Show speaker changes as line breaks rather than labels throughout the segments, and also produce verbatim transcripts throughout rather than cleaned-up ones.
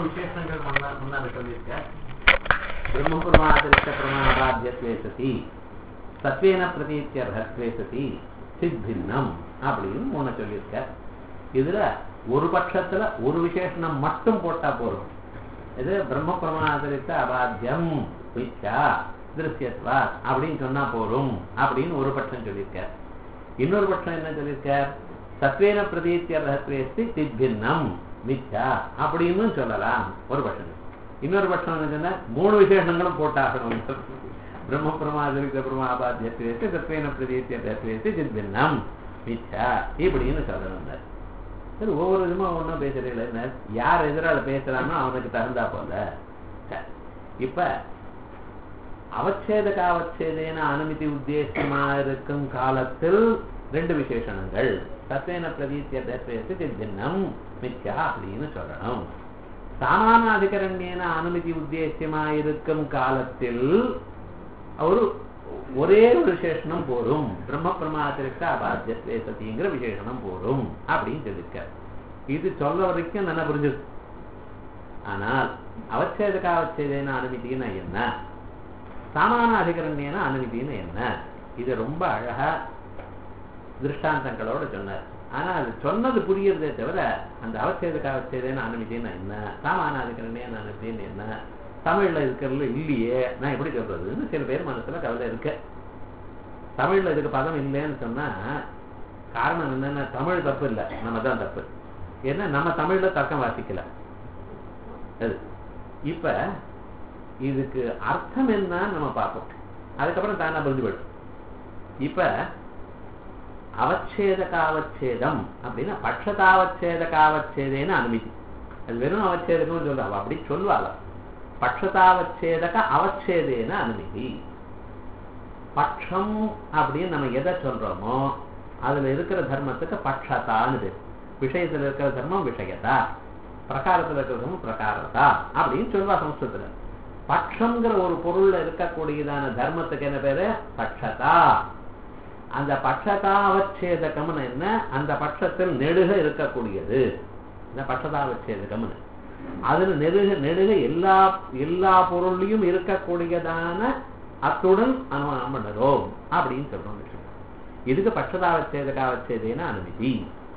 விசேஷங்கள் முன்னாடி சொல்லியிருக்க. பிரம்மபுரமாதிரிஷ்ட பிரமாணாபாத்தியத்வே சதி, சத்வேன பிரதீத்யர்ஹத்வே சதி, சித்பின்னம் அப்படின்னு மூணு சொல்லியிருக்க. இதுல ஒரு பட்சத்துல ஒரு விசேஷனம் மட்டும் போட்டா போதும். இது பிரம்ம பிரமாணாதிரிஷ்ட அபாத்தியம் மித்யா திருஷ்யத்வா அப்படின்னு சொன்னா போதும் அப்படின்னு ஒரு பட்சம் சொல்லியிருக்க. இன்னொரு பட்சம் என்ன சொல்லியிருக்க? சத்வேன பிரதீத்யர்ஹத்வே சதி சித்பின்னம் மித்யா அப்படின்னு சொல்லலாம் ஒரு பட்சம். இன்னொரு பட்சம் என்ன சொன்னா மூணு விசேஷங்களும் போட்டாகணும். பிரம்ம பிரமாதிரிஷ்ட பிரமாபாத்தியத்வே சதி சத்வேன பிரதீத்யர்ஹத்வே சதி சித்பின்னம் மித்யா இப்படின்னு சொல்லணும். சரி, ஒவ்வொரு விதமா ஒன்றும் பேசுறீங்களே, யார் எதிரால பேசுறானோ அவனுக்கு தகுந்தா போல. இப்ப அவச்சேதக அவச்சேதேன அனுமதி உத்தேசமா இருக்கும் காலத்தில் ரெண்டு விசேஷணங்கள் சத்வேன பிரதீத்யர்ஹத்வே சதி சித்பின்னம் மித்யா அப்படின்னு சொல்லணும். சாமானாதிகரண்யேன அனுமதி உத்தேசியமா இருக்கும் காலத்தில் ஒரு ஒரே ஒரு விசேஷனம் போரும், பிரம்ம பிரமாதிரிஷ்ட அபாத்தியத்வே சதிங்கிற விசேஷனம் போரும் அப்படின்னு சொல்லியிருக்க. இது சொல்ல வரைக்கும் நல்லா புரிஞ்சது. ஆனால் அவச்சேதக அவச்சேதேன அனுமதினா என்ன, சாமான அதிகரண்யேன அனுமதினா என்ன, இது ரொம்ப அழகா திருஷ்டாந்தங்களோட சொன்னார். ஆனா அது சொன்னது புரியுறதே தவிர அந்த அவச்சேதக அவச்சேதேன அனுமதினா என்ன, சாமான அதிகரண்யேன அனுமதினு என்ன, தமிழ்ல இருக்கிறதுல இல்லையே, நான் எப்படி சொல்றதுன்னு சில பேர் மனசுல கவலை இருக்கு. தமிழ்ல இதுக்கு பதம் இல்லைன்னு சொன்னா காரணம் என்னன்னா தமிழ் தப்பு இல்லை, நம்ம தான் தப்பு. ஏன்னா நம்ம தமிழ்ல தர்க்கம் வாசிக்கல. அது இப்ப இதுக்கு அர்த்தம் என்னன்னு நம்ம பார்ப்போம், அதுக்கப்புறம் தானா புரிஞ்சு போயிடும். இப்ப அவச்சேதக அவச்சேதம் அப்படின்னா பட்சதாவச்சேதக அவச்சேதேன்னு அனுமதி. அது வெறும் அவச்சேதகம் சொல்லுவா, அப்படி சொல்லுவாங்க. பட்சதாவச்சேதக அவச்சேதேன அனுமதி. பட்சம் அப்படின்னு நம்ம எதை சொல்றோமோ அதுல இருக்கிற தர்மத்துக்கு பட்சதான்னு பேர். விஷயத்துல இருக்கிற தர்மம் விஷயத்தா, பிரகாரத்துல இருக்கிற தர்மம் பிரகாரத்தா அப்படின்னு சொல்லுவா சம்ஸ்கிருதத்துல. பட்சம்ங்கிற ஒரு பொருள்ல இருக்கக்கூடியதான தர்மத்துக்கு என்ன பேரு? பட்சதா. அந்த பட்சதாவச்சேதகம்னு என்ன, அந்த பட்சத்தில் நெடுக இருக்கக்கூடியது இந்த பட்சதாவச்சேதகம்னு. அதுல நெருக நெடுக எல்லா எல்லா பொருளையும் இருக்கக்கூடியதான அத்துடன் அனுமானம் பண்ணுறோம் அப்படின்னு சொல்றோம். இதுக்கு பட்சதாவச்சேதகாவச்சேதேன அனுமதி.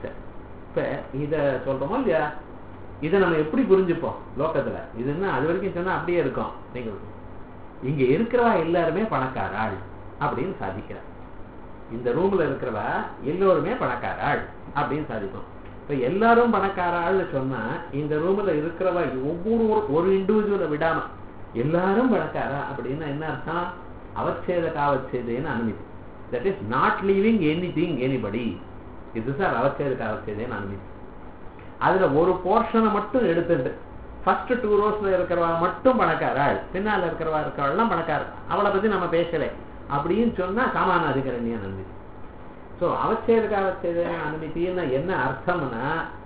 இப்ப இத சொல்றோமோ இல்லையா, இதை நம்ம எப்படி புரிஞ்சுப்போம் லோகத்துல? இதுன்னா அது வரைக்கும் சொன்னா அப்படியே இருக்கும். நீங்க இங்க இருக்கிறவா எல்லாருமே பணக்காராள் அப்படின்னு சாதிக்கிறார். இந்த ரூம்ல இருக்கிறவா எல்லோருமே பணக்காராள் அப்படின்னு சாதிக்கும். இப்ப எல்லாரும் பணக்காராள்னு சொன்னா இந்த ரூம்ல இருக்கிறவ ஒவ்வொரு ஒரு இண்டிவிஜுவலை விடாம எல்லாரும் பணக்காரா அப்படின்னா என்ன அர்த்தம்? அவச்சேதக அவச்சேதேன அனுமதி. That is not leaving anything anybody. இது சார் அவச்சேதக அவச்சேதேன அனுமதி. அதுல ஒரு போர்ஷனை மட்டும் எடுத்துட்டு ஃபர்ஸ்ட் டூ ரோஸ்ல இருக்கிறவா மட்டும் பணக்காராள், பின்னால இருக்கிறவா இருக்கிறவெல்லாம் பணக்கார, அவளை பத்தி நம்ம பேசல அப்படின்னு சொன்னா சாமான அதிகரண்ய அனுமதி. ஸோ அவச்சேதக அவச்சேதேன அனுமதினா என்ன அர்த்தம்னா,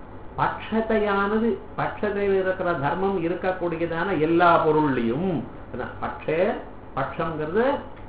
பட்சத்தையானது பட்சத்தையில் இருக்கிற தர்மம் இருக்கக்கூடியதான எல்லா பொருள்லையும் பட்சே பட்சம்ங்கிறது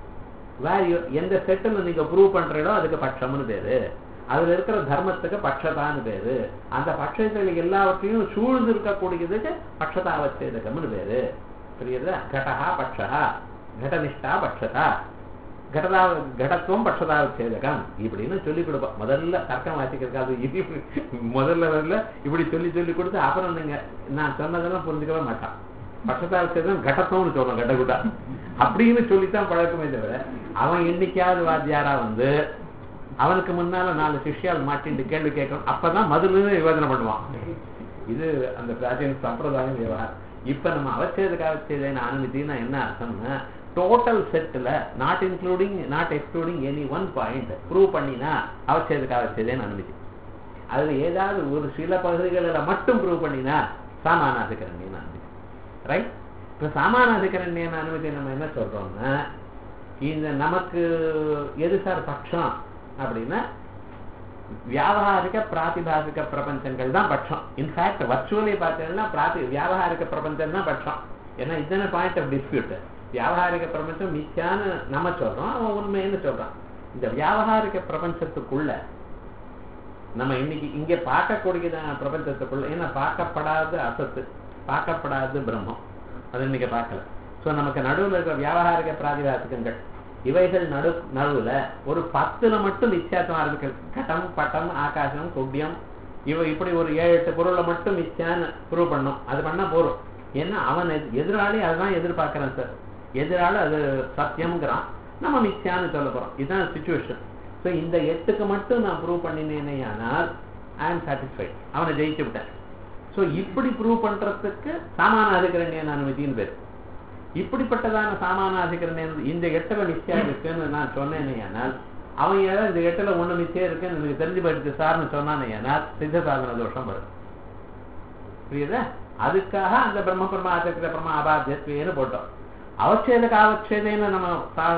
வேல்யூ எந்த செட்டில் நீங்க ப்ரூவ் பண்றீங்களோ அதுக்கு பட்சம்னு பேரு. அதுல இருக்கிற தர்மத்துக்கு பட்சதான்னு பேரு. அந்த பட்சத்தில் எல்லாவற்றையும் சூழ்ந்து இருக்கக்கூடியதுக்கு பட்சதாவச்சேதகம்னு பேரு. புரியுதா? கடஹா பட்சா, கடனிஷ்டா பட்சதா, கடதா கடத்துவம் பட்சதாவச்சேதகம் இப்படின்னு சொல்லி கொடுப்போம். முதல்ல தர்க்கம் வாசிக்கிறதுக்காக முதல்ல வரல இப்படி சொல்லி சொல்லி கொடுத்து அப்புறம் நீங்க நான் சொன்னதெல்லாம் புரிஞ்சுக்கவே மாட்டான். பட்சதாவச்சேதம் கடத்துவம்னு சொல்றோம், கடகுட்டா அப்படின்னு சொல்லித்தான் பழக்கமே தவிர அவன் என்னைக்காவது வாத்தியாரா வந்து அவனுக்கு முன்னால நாலு சிஷ்யால் மாட்டிட்டு கேள்வி கேட்கணும், அப்பதான் மதுல விவாதனை பண்ணுவான். இது அந்த பிராச்சீன சம்பிரதாயம் விவகாரம். இப்ப நம்ம அவச்சேதக அவச்சேதேன அனுமதினா என்ன அர்த்தம்னா, டோட்டல் செட்ல not including not excluding any one point prove பண்ணினா அவச்சேதக அவச்சேதேன அனுமதி. அதுல ஏதாவது ஒரு சில பகுதிகளில் மட்டும் ப்ரூவ் பண்ணினா சாமானாதிகரண்யேன அனுமதி. ரைட்? இப்ப சாமானாதிகரண்யேன அனுமதி நம்ம என்ன சொல்றோம்னா, இந்த நமக்கு எது சார் பட்சம் அப்படின்னா வியாவகாரிக பிராதிபாசிக பிரபஞ்சங்கள் தான் பட்சம். இன்ஃபேக்ட் வர்ச்சுவலி பார்த்தீங்கன்னா பிராதி வியாவகாரிக பிரபஞ்சம் தான் பட்சம். ஏன்னா இதுதானே பாயிண்ட் ஆஃப் டிஸ்பியூட். வியாவகாரிக பிரபஞ்சம் மிச்சான்னு நம்ம சொல்றோம், அவன் உண்மைன்னு சொல்றான். இந்த வியாவகாரிக பிரபஞ்சத்துக்குள்ள நம்ம இன்னைக்கு இங்க பார்க்கக்கூடியதான பிரபஞ்சத்துக்குள்ள, ஏன்னா பார்க்கப்படாத அசத்து பார்க்கப்படாதது பிரம்மம். அது இன்னைக்கு பார்க்கல. ஸோ நமக்கு நடுவில் இருக்கிற வியாபாரிக பிராதிபாசிகங்கள் இவைகள் நடு நடுவில் ஒரு பத்துல மட்டும் வித்தியாசமா இருக்கு. கட்டம், பட்டம், ஆகாசம், குட்டியம், இவ இப்படி ஒரு ஏழு எட்டு பொருளை மட்டும் மிச்சான்னு ப்ரூவ் பண்ணும். அது பண்ணா போறோம். ஏன்னா அவன் எதிராளி அதுதான் எதிர்பார்க்கறான் சார். எதிராளி அது சத்தியம்ங்கிறான், நம்ம மிச்சான்னு சொல்ல போறோம். இதுதான் சிச்சுவேஷன். ஸோ இந்த எட்டுக்கு மட்டும் நான் ப்ரூவ் பண்ணினேனே ஆனால் ஐ ஆம் சாட்டிஸ்ஃபைட், அவனை ஜெயிச்சு விட்டேன். ஸோ இப்படி ப்ரூவ் பண்றதுக்கு சாமானாதிகரண்யன் அனுமதின்னு பேர். இப்படிப்பட்டதான சாமானாதிகரண்யன் இந்த எட்டுல நிச்சயம் இருக்குன்னு நான் சொன்னேனே ஆனால் அவன் ஏதாவது இந்த எட்டுல ஒண்ணு நிச்சயம் இருக்குன்னு எனக்கு தெரிஞ்சு போயிடுச்சு சார்னு சொன்னானே ஆனால் சித்த சாதன தோஷம் வரும். புரியுதா? அதுக்காக அந்த பிரம்ம பிரமாத்திர பிரமா அபாத்தியத்வேன்னு போட்டோம். அவச்சேதக்கு அவச்சேதேன்னு நம்ம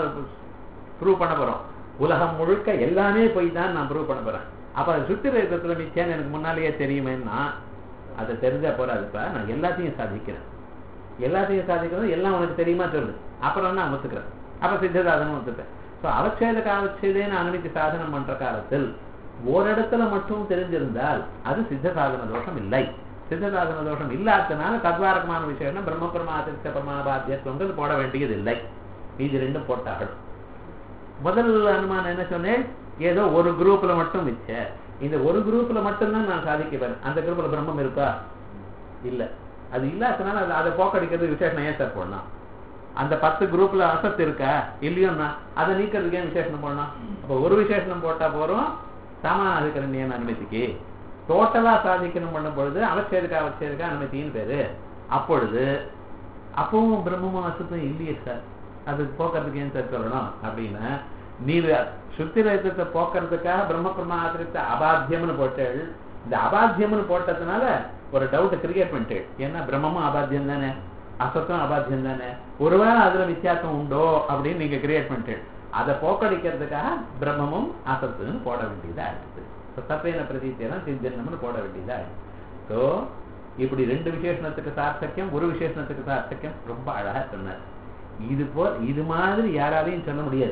ப்ரூவ் பண்ண போறோம். உலகம் முழுக்க எல்லாமே போய் தான் நான் ப்ரூவ் பண்ண போறேன். அப்ப அது சுத்திர யுத்தத்துல நிச்சயம் எனக்கு முன்னாலேயே தெரியுமேன்னா அதை தெரிஞ்சா போறாதுப்பா, நான் எல்லாத்தையும் சாதிக்கிறேன். எல்லாத்தையும் சாதிக்கிறது எல்லாம் உனக்கு தெரியுமா சொல்லு, அப்புறம் நான் ஒத்துக்கிறேன். அப்ப சித்த சாதனம் ஒத்துப்பேன். ஸோ அவச்சேதக்கு அவச்சேதேன்னு அனுமதி சாதனம் பண்ற காலத்தில் ஓரிடத்துல மட்டும் தெரிஞ்சிருந்தால் அது சித்த சாதன தோஷம் இல்லை. சித்த சாதன தோஷம் இல்லாதனால தத்வாரகமான விஷயம்னா பிரம்ம பிரமாத்திர பிரமாபாத்தியத்துவங்கிறது போட வேண்டியது இல்லை. இது ரெண்டும் போட்டார்கள். முதல் அனுமானம் என்ன சொன்னேன்? ஏதோ ஒரு குரூப்ல மட்டும் மிச்ச, இந்த ஒரு குரூப்ல மட்டும்தான் நான் சாதிக்கிறேன். அந்த குரூப்ல பிரம்மம் இருக்கா? இல்ல. அது இல்லாதனால அது அதை போக்கடிக்கிறது விசேஷம் ஏன் சார் போடணும்? அந்த பத்து குரூப்ல அசத்து இருக்கா இல்லையோன்னா அதை நீக்கிறதுக்கு ஏன் விசேஷனம் போடணும்? அப்ப ஒரு விசேஷனம் போட்டா போறோம் சாமானாதிகரண்யன் அனுமதிக்கு. டோட்டலா சாதிக்கணும் பண்ணும் பொழுது அவச்சேதுக்கா அவச்சேதுக்கா அனுமதின்னு பேரு. அப்பொழுது அப்பவும் பிரம்மமும் அசத்தும் இல்லையே சார், அது போக்குறதுக்கு ஏன் சார் சொல்லணும் அப்படின்னா, நீர் சுத்தி ரத்தத்தை போக்குறதுக்காக பிரம்ம பிரமாத்திரத்தை அபாத்தியம்னு போட்டேள். இந்த அபாத்தியம்னு போட்டதுனால ஒரு டவுட் கிரியேட் பண்ணிட்டேள். ஏன்னா பிரம்மமும் அபாத்தியம் தானே, அசத்தும் அபாத்தியம் தானே, ஒருவேளை அதுல வித்தியாசம் உண்டோ அப்படின்னு நீங்க கிரியேட் பண்ணிட்டேள். அதை போக்கடிக்கிறதுக்காக பிரம்மமும் அசத்துன்னு போட வேண்டியதா இருக்குது. சப்பேன பிரதீத்தியெல்லாம் சித்தன்னம்னு போட வேண்டியதா இருக்குது. ஸோ இப்படி ரெண்டு விசேஷணத்துக்கு சார்த்தக்கியம், ஒரு விசேஷணத்துக்கு சார்த்தக்கியம் ரொம்ப அழகா சொன்னார். இது போல் இது மாதிரி யாராலையும் சொல்ல முடியாது.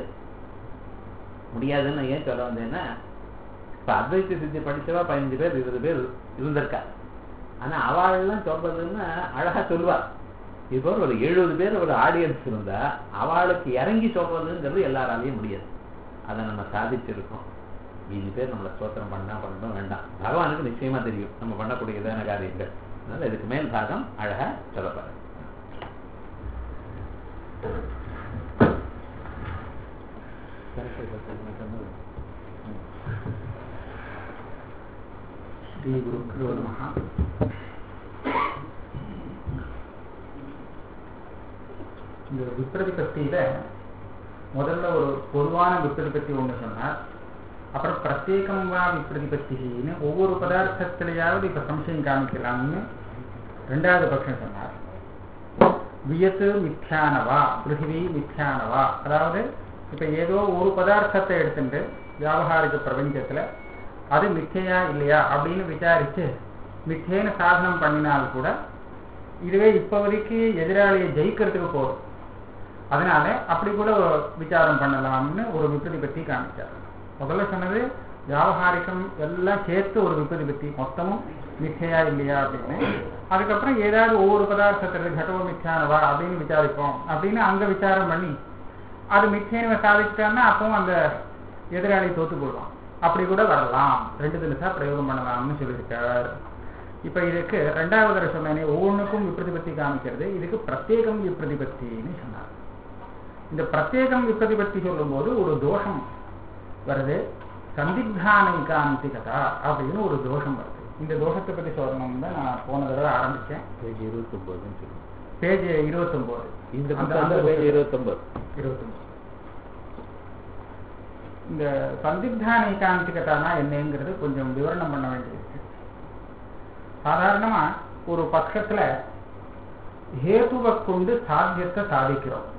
முடியாதுன்னு ஏன் சொல்ல வந்தேன்னா, இப்ப அத்வைத்த சித்தி படிச்சவா பதினஞ்சு பேர் இருபது பேர் இருந்திருக்கா. ஆனா அவள்லாம் சொல்றதுன்னா அழகா சொல்லுவா. இப்போ ஒரு எழுபது பேர் ஒரு ஆடியன்ஸ் இருந்தா அவளுக்கு இறங்கி சொல்றதுங்கிறது எல்லாராலையும் முடியாது. அதை நம்ம சாதிச்சிருக்கோம். மீதி பேர் நம்மளை ஸ்தோத்திரம் பண்ணா பண்ணணும் வேண்டாம், பகவானுக்கு நிச்சயமா தெரியும் நம்ம பண்ணக்கூடியதான காரியங்கள். அதனால இதுக்கு மேல் பாகம் அழகா சொல்லப்படுற
ஸ்ரீ குருக்ரோ நமஹ. இந்த விப்ரதிபத்தியில முதல்ல ஒரு பொதுவான விப்ரதிபத்தி ஒன்று சொன்னார். அப்புறம் பிரத்யேகமா விப்ரதிபத்தின்னு ஒவ்வொரு பதார்த்தத்திலேயாவது இப்ப சம்சயம் காமிக்கலாம்னு ரெண்டாவது பட்சம் சொன்னார். வியத்து மித்யானவா, பிருத்திவி மித்யானவா, அதாவது இப்ப ஏதோ ஒரு பதார்த்தத்தை எடுத்துட்டு வியாபகாரிக பிரபஞ்சத்துல அது மிச்சையா இல்லையா அப்படின்னு விசாரிச்சு மிச்சேன்னு சாதனம் பண்ணினால் கூட இதுவே இப்போதைக்கு எதிராளியை ஜெயிக்கிறதுக்கு போகும். அதனால அப்படி கூட விசாரம் பண்ணலாம்னு ஒரு விப்ரதிபத்தி காமிச்சார். முதல்ல சொன்னது வியாபகாரிகம் எல்லாம் சேர்த்து ஒரு விப்ரதிபத்தி, மொத்தமும் மிச்சையா இல்லையா அப்படின்னு. அதுக்கப்புறம் ஏதாவது ஒவ்வொரு பதார்த்தத்திற்கு கடவு மிச்சானவா அப்படின்னு விசாரிப்போம் அப்படின்னு அங்க விசாரம் பண்ணி அது மிச்சேன்னு சாதிச்சிட்டான்னா அப்பவும் அந்த எதிராளி தோத்து போடுவான். அப்படி கூட வரலாம், ரெண்டு தினசா பிரயோகம் பண்ணலாம்னு சொல்லியிருக்கார். இப்ப இதுக்கு ரெண்டாவது தடவை சொன்னேனே ஒவ்வொன்றுக்கும் விப்ரதிபத்தி காமிக்கிறது, இதுக்கு பிரத்யேகம் விப்ரதிபத்தின்னு சொன்னார். இந்த பிரத்யேகம் விப்ரதிபத்தி சொல்லும் போது ஒரு தோஷம் வருது, சந்திக்தானைகாந்திகதா அப்படின்னு ஒரு தோஷம் வருது. இந்த தோஷத்தை பத்தி சொல்லணும் தான் நான் போன தடவை ஆரம்பிச்சேன்.
பேஜ் இருபத்தி ஒன்பதுன்னு சொல்லுங்க.
பேஜ் இருபத்தி ஒன்பது
இந்த இருபத்தி ஒன்பது
இருபத்தி ஒன்பது இந்த சந்திக்தானைகாந்திகதானா என்னங்கிறது கொஞ்சம் விவரணம் பண்ண வேண்டியிருக்கு. சாதாரணமா ஒரு பட்சத்துல ஹேதுவை கொண்டு சாத்தியத்தை சாதிக்கிறோம்.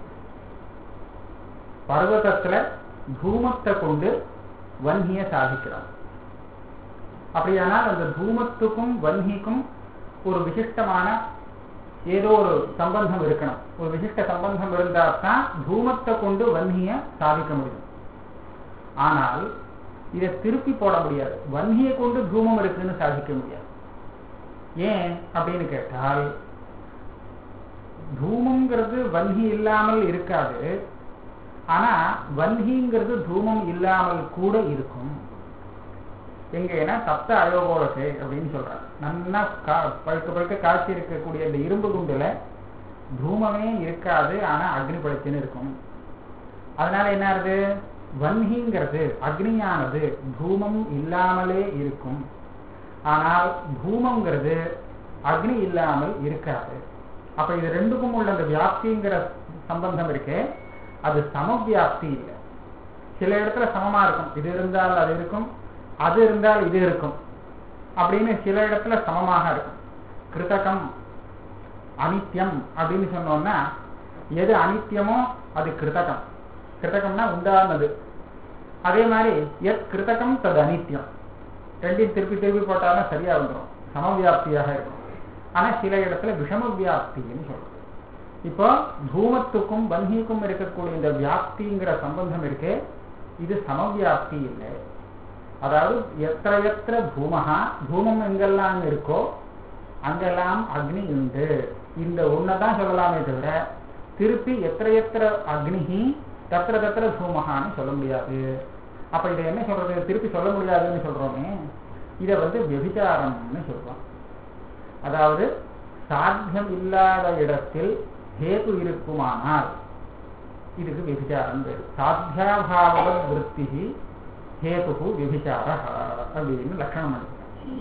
பர்வதத்துல தூமத்தை கொண்டு வன்னிய சாதிக்கிறோம். அப்படியானால் அந்த தூமத்துக்கும் வன்னிக்கும் ஒரு விசிஷ்டமான ஏதோ ஒரு சம்பந்தம் இருக்கணும். ஒரு விசிஷ்ட சம்பந்தம் இருந்தால்தான் தூமத்தை கொண்டு வன்னிய சாதிக்க முடியும். ஆனால் இதை திருப்பி போட முடியாது, வன்னியை கொண்டு தூமம் இருக்குன்னு சாதிக்க முடியாது. ஏன் அப்படின்னு கேட்டால் தூமம்ங்கிறது வன்ஹி இல்லாமல் இருக்காது, ஆனா வன்ஹிங்கிறது தூமம் இல்லாமல் கூட இருக்கும். எங்கன்னா சப்த அயோகோலசே அப்படின்னு சொல்றாங்க. நல்லா பழுக்க பழுக்க காய்ச்சி இருக்கக்கூடிய இந்த இரும்பு குண்டுல தூமமே இருக்காது, ஆனா அக்னி பளிச்சுன்னு இருக்கும். அதனால என்ன ஆகுது, வன்ஹிங்கிறது அக்னியானது தூமம் இல்லாமலே இருக்கும், ஆனால் தூமங்கிறது அக்னி இல்லாமல் இருக்காது. அப்ப இது ரெண்டுக்கும் உள்ள அந்த வியாப்திங்கிற சம்பந்தம் இருக்கு, அது சமவியாப்தி இல்லை. சில இடத்துல சமமா இருக்கும், இது இருந்தால் அது இருக்கும், அது இருந்தால் இது இருக்கும் அப்படின்னு சில இடத்துல சமமாக இருக்கும். கிருதகம் அனித்யம் அப்படின்னு சொன்னோம்னா எது அனித்யமோ அது கிருதகம், கிருதகம்னா உண்டானது. அதே மாதிரி எத் கிருதகம் தது அனித்யம், ரெண்டையும் திருப்பி திருப்பி போட்டாலும் சரியா வந்துடும், சமவியாப்தியாக இருக்கும். ஆனா சில இடத்துல விஷம வியாப்தின்னு சொல்றது. இப்போ தூமத்துக்கும் வன்ஹிக்கும் இருக்கக்கூடிய இந்த வியாப்திங்கிற சம்பந்தம் இருக்கு, இது சமவியாப்தி இல்லை. அதாவது எத்திர எத்திர பூமகா, பூமம் எங்கெல்லாம் இருக்கோ அங்கெல்லாம் அக்னி உண்டு, இந்த ஒன்னதான் சொல்லலாமே தவிர திருப்பி எத்திர எத்திர அக்னிஹி தத்திர தத்திர பூமகான்னு சொல்ல முடியாது. அப்ப இதை என்ன சொல்றது, திருப்பி சொல்ல முடியாதுன்னு சொல்றோமே, இதை வந்து விபச்சாரம்னு சொல்றோம். அதாவது சாத்தியம் இல்லாத இடத்தில் ஹேது இருக்குமானால் இதுக்கு விபச்சாரம் பேரு. சாத்தியாபாவ விருத்தி ஹேது விபச்சார அப்படின்னு லட்சணம் பண்ணிருக்காங்க.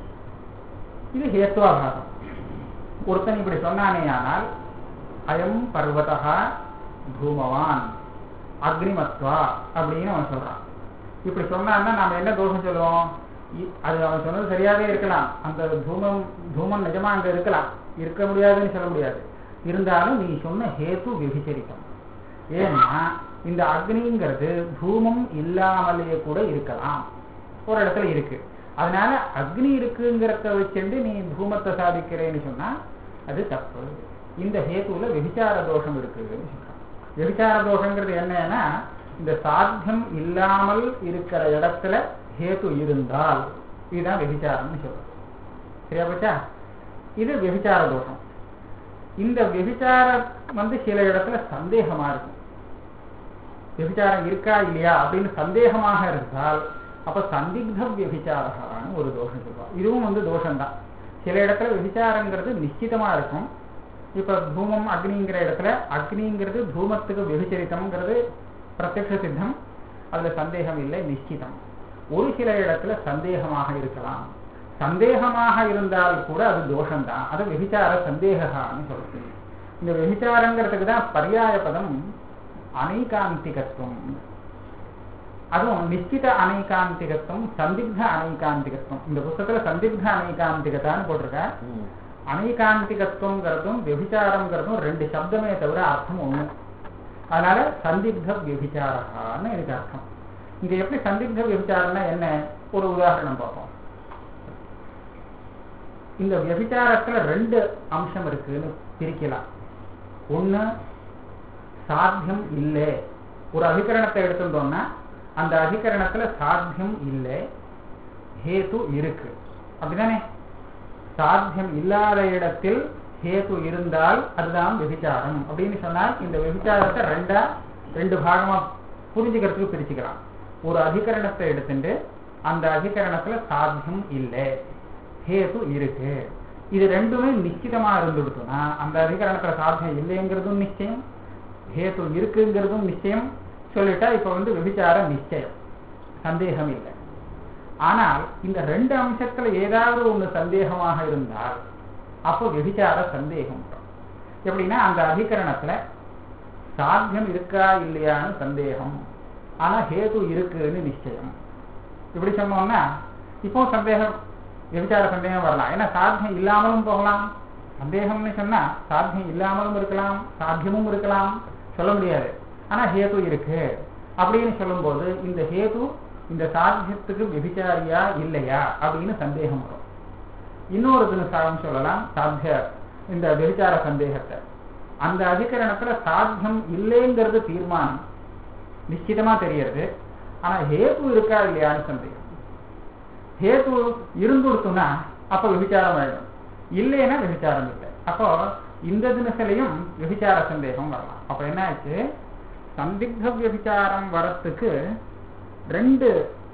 இது ஹேத்வாபாவம். ஒருத்தன் இப்படி சொன்னானே ஆனால் அயம் பர்வதா தூமவான் அக்னிமத்வா அப்படின்னு அவன் சொல்றான். இப்படி சொன்னான்னா நாம என்ன தோஷம் சொல்லுவோம், அது அவன் சொன்னது சரியாவே இருக்கலாம், அந்த தூமம் தூமம் நிஜமா அங்க இருக்கலாம், இருக்க முடியாதுன்னு சொல்ல முடியாது. இருந்தாலும் நீ சொன்ன ஹேத்து விபிச்சரித்தம். ஏன்னா இந்த அக்னிங்கிறது தூமம் இல்லாமலேயே கூட இருக்கலாம், ஒரு இடத்துல இருக்கு. அதனால அக்னி இருக்குங்கிறத வச்சுட்டு நீ தூமத்தை சாதிக்கிறேன்னு சொன்னா அது தப்பு. இந்த ஹேத்துல விபிச்சார தோஷம் இருக்குன்னு சொல்றான். விபிச்சார தோஷங்கிறது என்னன்னா, இந்த சாத்தியம் இல்லாமல் இருக்கிற இடத்துல ஹேத்து இருந்தால் இதுதான் விபிச்சாரம்னு சொல்றோம். சரியா போச்சா? இது விபிச்சார தோஷம். இந்த விபிச்சாரம் வந்து சில இடத்துல சந்தேகமா இருக்கும். விபிச்சாரம் இருக்கா இல்லையா அப்படின்னு சந்தேகமாக இருந்தால் அப்ப சந்திக்த விபிச்சாரகான்னு ஒரு தோஷம் சொல்லுவாங்க. இதுவும் வந்து தோஷம்தான். சில இடத்துல விபிச்சாரங்கிறது நிச்சயமா இருக்கும். இப்ப தூமம் அக்னிங்கிற இடத்துல அக்னிங்கிறது தூமத்துக்கு விபிச்சரித்தம்ங்கிறது பிரத்யக்ஷ சித்தம், அதுல சந்தேகம் இல்லை, நிச்சிதம். ஒரு சில இடத்துல சந்தேகமாக இருக்கலாம். சந்தேகமாக இருந்தால் கூட அது தோஷம்தான், அது விபிச்சார சந்தேகான்னு சொல்றது. இந்த விபிச்சாரங்கிறதுக்கு தான் பர்யாய பதம் அனைகாந்திகத்துவம். அதுவும் நிச்சித அனைகாந்திகத்துவம், சந்திக்த அனைகாந்திகத்துவம். இந்த புத்தகத்துல சந்திக்த அனைகாந்திகத்தான்னு போட்டிருக்க. அனைகாந்திகத்துவங்கிறதும் விபிச்சாரங்கிறதும் ரெண்டு சப்தமே தவிர அர்த்தம் ஒண்ணு. அதனால சந்திக்த விபிச்சாரகான்னு எனக்கு அர்த்தம். இங்க எப்படி சந்திக்த விபிச்சாரம்னா என்ன, ஒரு உதாரணம் பார்ப்போம். இந்த விபிச்சாரத்துல ரெண்டு அம்சம் இருக்குன்னு பிரிக்கலாம். ஒண்ணு சாத்தியம் இல்லை. ஒரு அதிகரணத்தை எடுத்துட்டோம்னா அந்த அதிகரணத்துல சாத்தியம் இல்லை, ஹேது இருக்கு, அப்படிதானே? சாத்தியம் இல்லாத இடத்தில் ஹேது இருந்தால் அதுதான் விபிச்சாரம் அப்படின்னு சொன்னால் இந்த விபிச்சாரத்தை ரெண்டா ரெண்டு பாகமா புரிஞ்சுக்கிறதுக்கு பிரிச்சுக்கலாம். ஒரு அதிகரணத்தை எடுத்துட்டு அந்த அதிகரணத்துல சாத்தியம் இல்லை, ஹேது இருக்கு, இது ரெண்டுமே நிச்சயமா இருந்துடுச்சுன்னா அந்த அதிகரணத்துல சாத்தியம் இல்லைங்கிறதும் நிச்சயம், ஹேது இருக்குங்கிறதும் நிச்சயம் சொல்லிட்டா இப்ப வந்து விபிச்சார நிச்சயம், சந்தேகம் இல்லை. ஆனால் இந்த ரெண்டு அம்சத்துல ஏதாவது ஒண்ணு சந்தேகமாக இருந்தால் அப்போ விபிச்சார சந்தேகம். எப்படின்னா அந்த அதிகரணத்துல சாத்தியம் இருக்கா இல்லையான்னு சந்தேகம், ஆனா ஹேது இருக்குன்னு நிச்சயம். இப்படி சொன்னோம்னா இப்போ சந்தேகம், விபிச்சார சந்தேகம் வரலாம். ஏன்னா சாத்தியம் இல்லாமலும் போகலாம். சந்தேகம்னு சொன்னா சாத்தியம் இல்லாமலும் இருக்கலாம், சாத்தியமும் இருக்கலாம், சொல்ல முடியாது. ஆனா ஹேது இருக்கு அப்படின்னு சொல்லும் போது இந்த ஹேது இந்த சாத்தியத்துக்கு விபிச்சாரியா இல்லையா அப்படின்னு சந்தேகம் வரும். இன்னொரு தினசாரம் சொல்லலாம் சாத்திய இந்த விபிச்சார சந்தேகத்தை. அந்த அதிகரணத்துல சாத்தியம் இல்லைங்கிறது தீர்மானம் நிச்சயமா தெரியறது, ஆனா ஹேது இருக்கா இல்லையான்னு சந்தேகம். ஹேது இருந்துடுத்துனா அப்ப விபிச்சாரம் ஆயிடும், இல்லைன்னா விபிச்சாரம் இல்லை. அப்போ இந்த தினசிலையும் விபிச்சார சந்தேகம் வரலாம். அப்ப என்ன ஆச்சு, சந்திக்த விபிச்சாரம் வரத்துக்கு ரெண்டு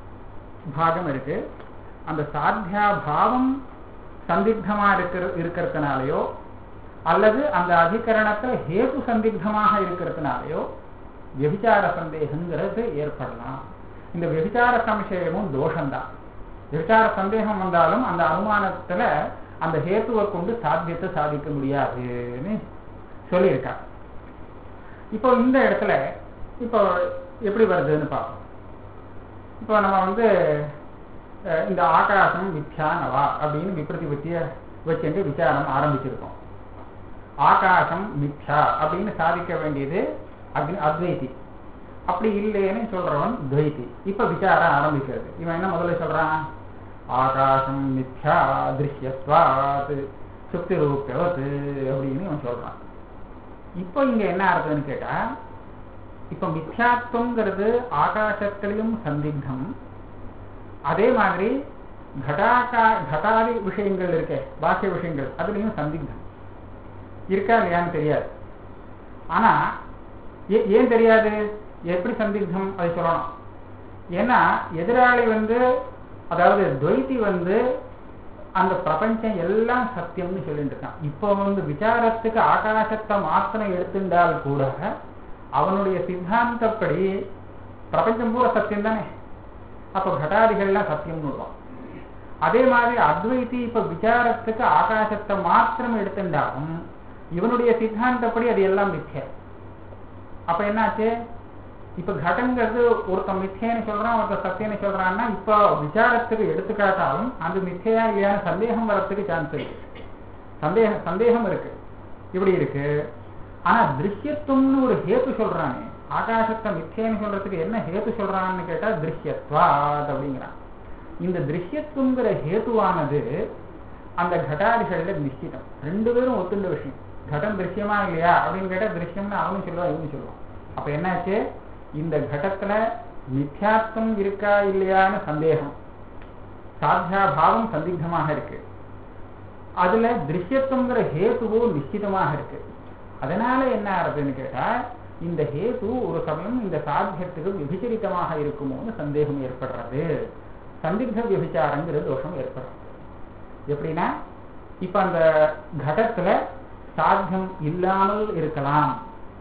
பாகம் இருக்கு. அந்த சாத்தியா பாவம் சந்திக்தமா இருக்கிற இருக்கிறதுனாலயோ அல்லது அந்த அதிகரணத்துல ஹேது சந்திக்தமாக இருக்கிறதுனாலயோ விபிச்சார சந்தேகங்கிறது ஏற்படலாம். இந்த விபிச்சார சம்சயமும் தோஷம்தான். விபிச்சார சந்தேகம் வந்தாலும் அந்த அனுமானத்துல அந்த ஹேத்துவை கொண்டு சாத்தியத்தை சாதிக்க முடியாதுன்னு சொல்லியிருக்கா. இப்போ இந்த இடத்துல இப்போ எப்படி வருதுன்னு பார்ப்போம். இப்போ நம்ம வந்து இந்த ஆகாசம் மித்யா நவா அப்படின்னு விப்ரதிபத்திய வச்சுட்டு விசாரம் ஆரம்பிச்சிருக்கோம். ஆகாசம் மித்யா அப்படின்னு சாதிக்க வேண்டியது அக்னி அத்வைதி, அப்படி இல்லைன்னு சொல்றவன் துவைதி. இப்ப விசாரம் ஆரம்பிக்கிறது. இவன் என்ன முதல்ல சொல்றான், ஆகாசம் மித்யா திருஷ்யத்வாத் சுக்தி ரூபவத் அப்படின்னு இவன் சொல்றான். இப்போ இங்க என்ன அர்த்தம்னு கேட்டா, இப்ப மித்யாத்வங்கிறது ஆகாசத்திலையும் சந்திக்தம், அதே மாதிரி கடாகா கடாதி விஷயங்கள் இருக்க பாக்கிய விஷயங்கள் அதுலயும் சந்திக்தம் இருக்கா இல்லையான்னு தெரியாது. ஆனா ஏன் தெரியாது, எப்படி சந்திக்தம் அதை சொல்லணும். ஏன்னா எதிராளி வந்து, அதாவது துவைத்தி வந்து அந்த பிரபஞ்சம் எல்லாம் சத்தியம்னு சொல்லிட்டு இருக்கான். இப்போ வந்து விசாரத்துக்கு ஆகாசத்தை மாத்திரம் எடுத்துட்டால் கூட அவனுடைய சித்தாந்தப்படி பிரபஞ்சம் பூரா சத்தியம் தானே. அப்ப கடாதிகள்லாம் சத்தியம்னு விடுவான். அதே மாதிரி அத்வைத்தி இப்ப விசாரத்துக்கு ஆகாசத்தை மாத்திரம் எடுத்துட்டாலும் இவனுடைய சித்தாந்தப்படி அது எல்லாம் மித்யா. அப்ப என்னாச்சு, இப்ப கடங்கிறது ஒருத்தன் மித்யன்னு சொல்றான், ஒருத்தன் சத்தியன்னு சொல்றான்னா இப்ப விசாரத்துக்கு எடுத்துக்காட்டாலும் அந்த மித்யா இல்லையான சந்தேகம் வரத்துக்கு சான்ஸ் இருக்கு. சந்தேகம் சந்தேகம் இருக்கு, இப்படி இருக்கு. ஆனா திருஷ்யத்துவம்னு ஒரு ஹேத்து சொல்றானே, ஆகாசத்தை மித்யன்னு சொல்றதுக்கு என்ன ஹேத்து சொல்றான்னு கேட்டா திருஷ்யத்வாத் அப்படிங்கிறான். இந்த திருஷ்யத்துவங்கிற ஹேத்துவானது அந்த கடாதிகள்ல நிச்சிதம். ரெண்டு பேரும் ஒத்துண்ட விஷயம். கடம் திருஷ்யமா இல்லையா அப்படின்னு கேட்டா திருஷ்யம்னு அவனும் சொல்லுவான் இவனும் சொல்லுவான். அப்ப என்னாச்சு, இந்த கடத்துல மித்யாத்வம் இருக்கா இல்லையான்னு சந்தேகம், சாத்தியா பாவம் சந்திக்தமாக இருக்கு, அதுல திருஷ்யத்துவங்கிற ஹேத்துவோ நிச்சிதமாக இருக்கு. அதனால என்ன ஆகுதுன்னு கேட்டா, இந்த ஹேத்து ஒரு சமயம் இந்த சாத்தியத்துக்கு விபிச்சரித்தமாக இருக்குமோன்னு சந்தேகம் ஏற்படுறது. சந்திக்த விபிச்சாரங்கிற தோஷம் ஏற்படுறது. எப்படின்னா, இப்ப அந்த கடத்துல சாத்தியம் இல்லாமல் இருக்கலாம்,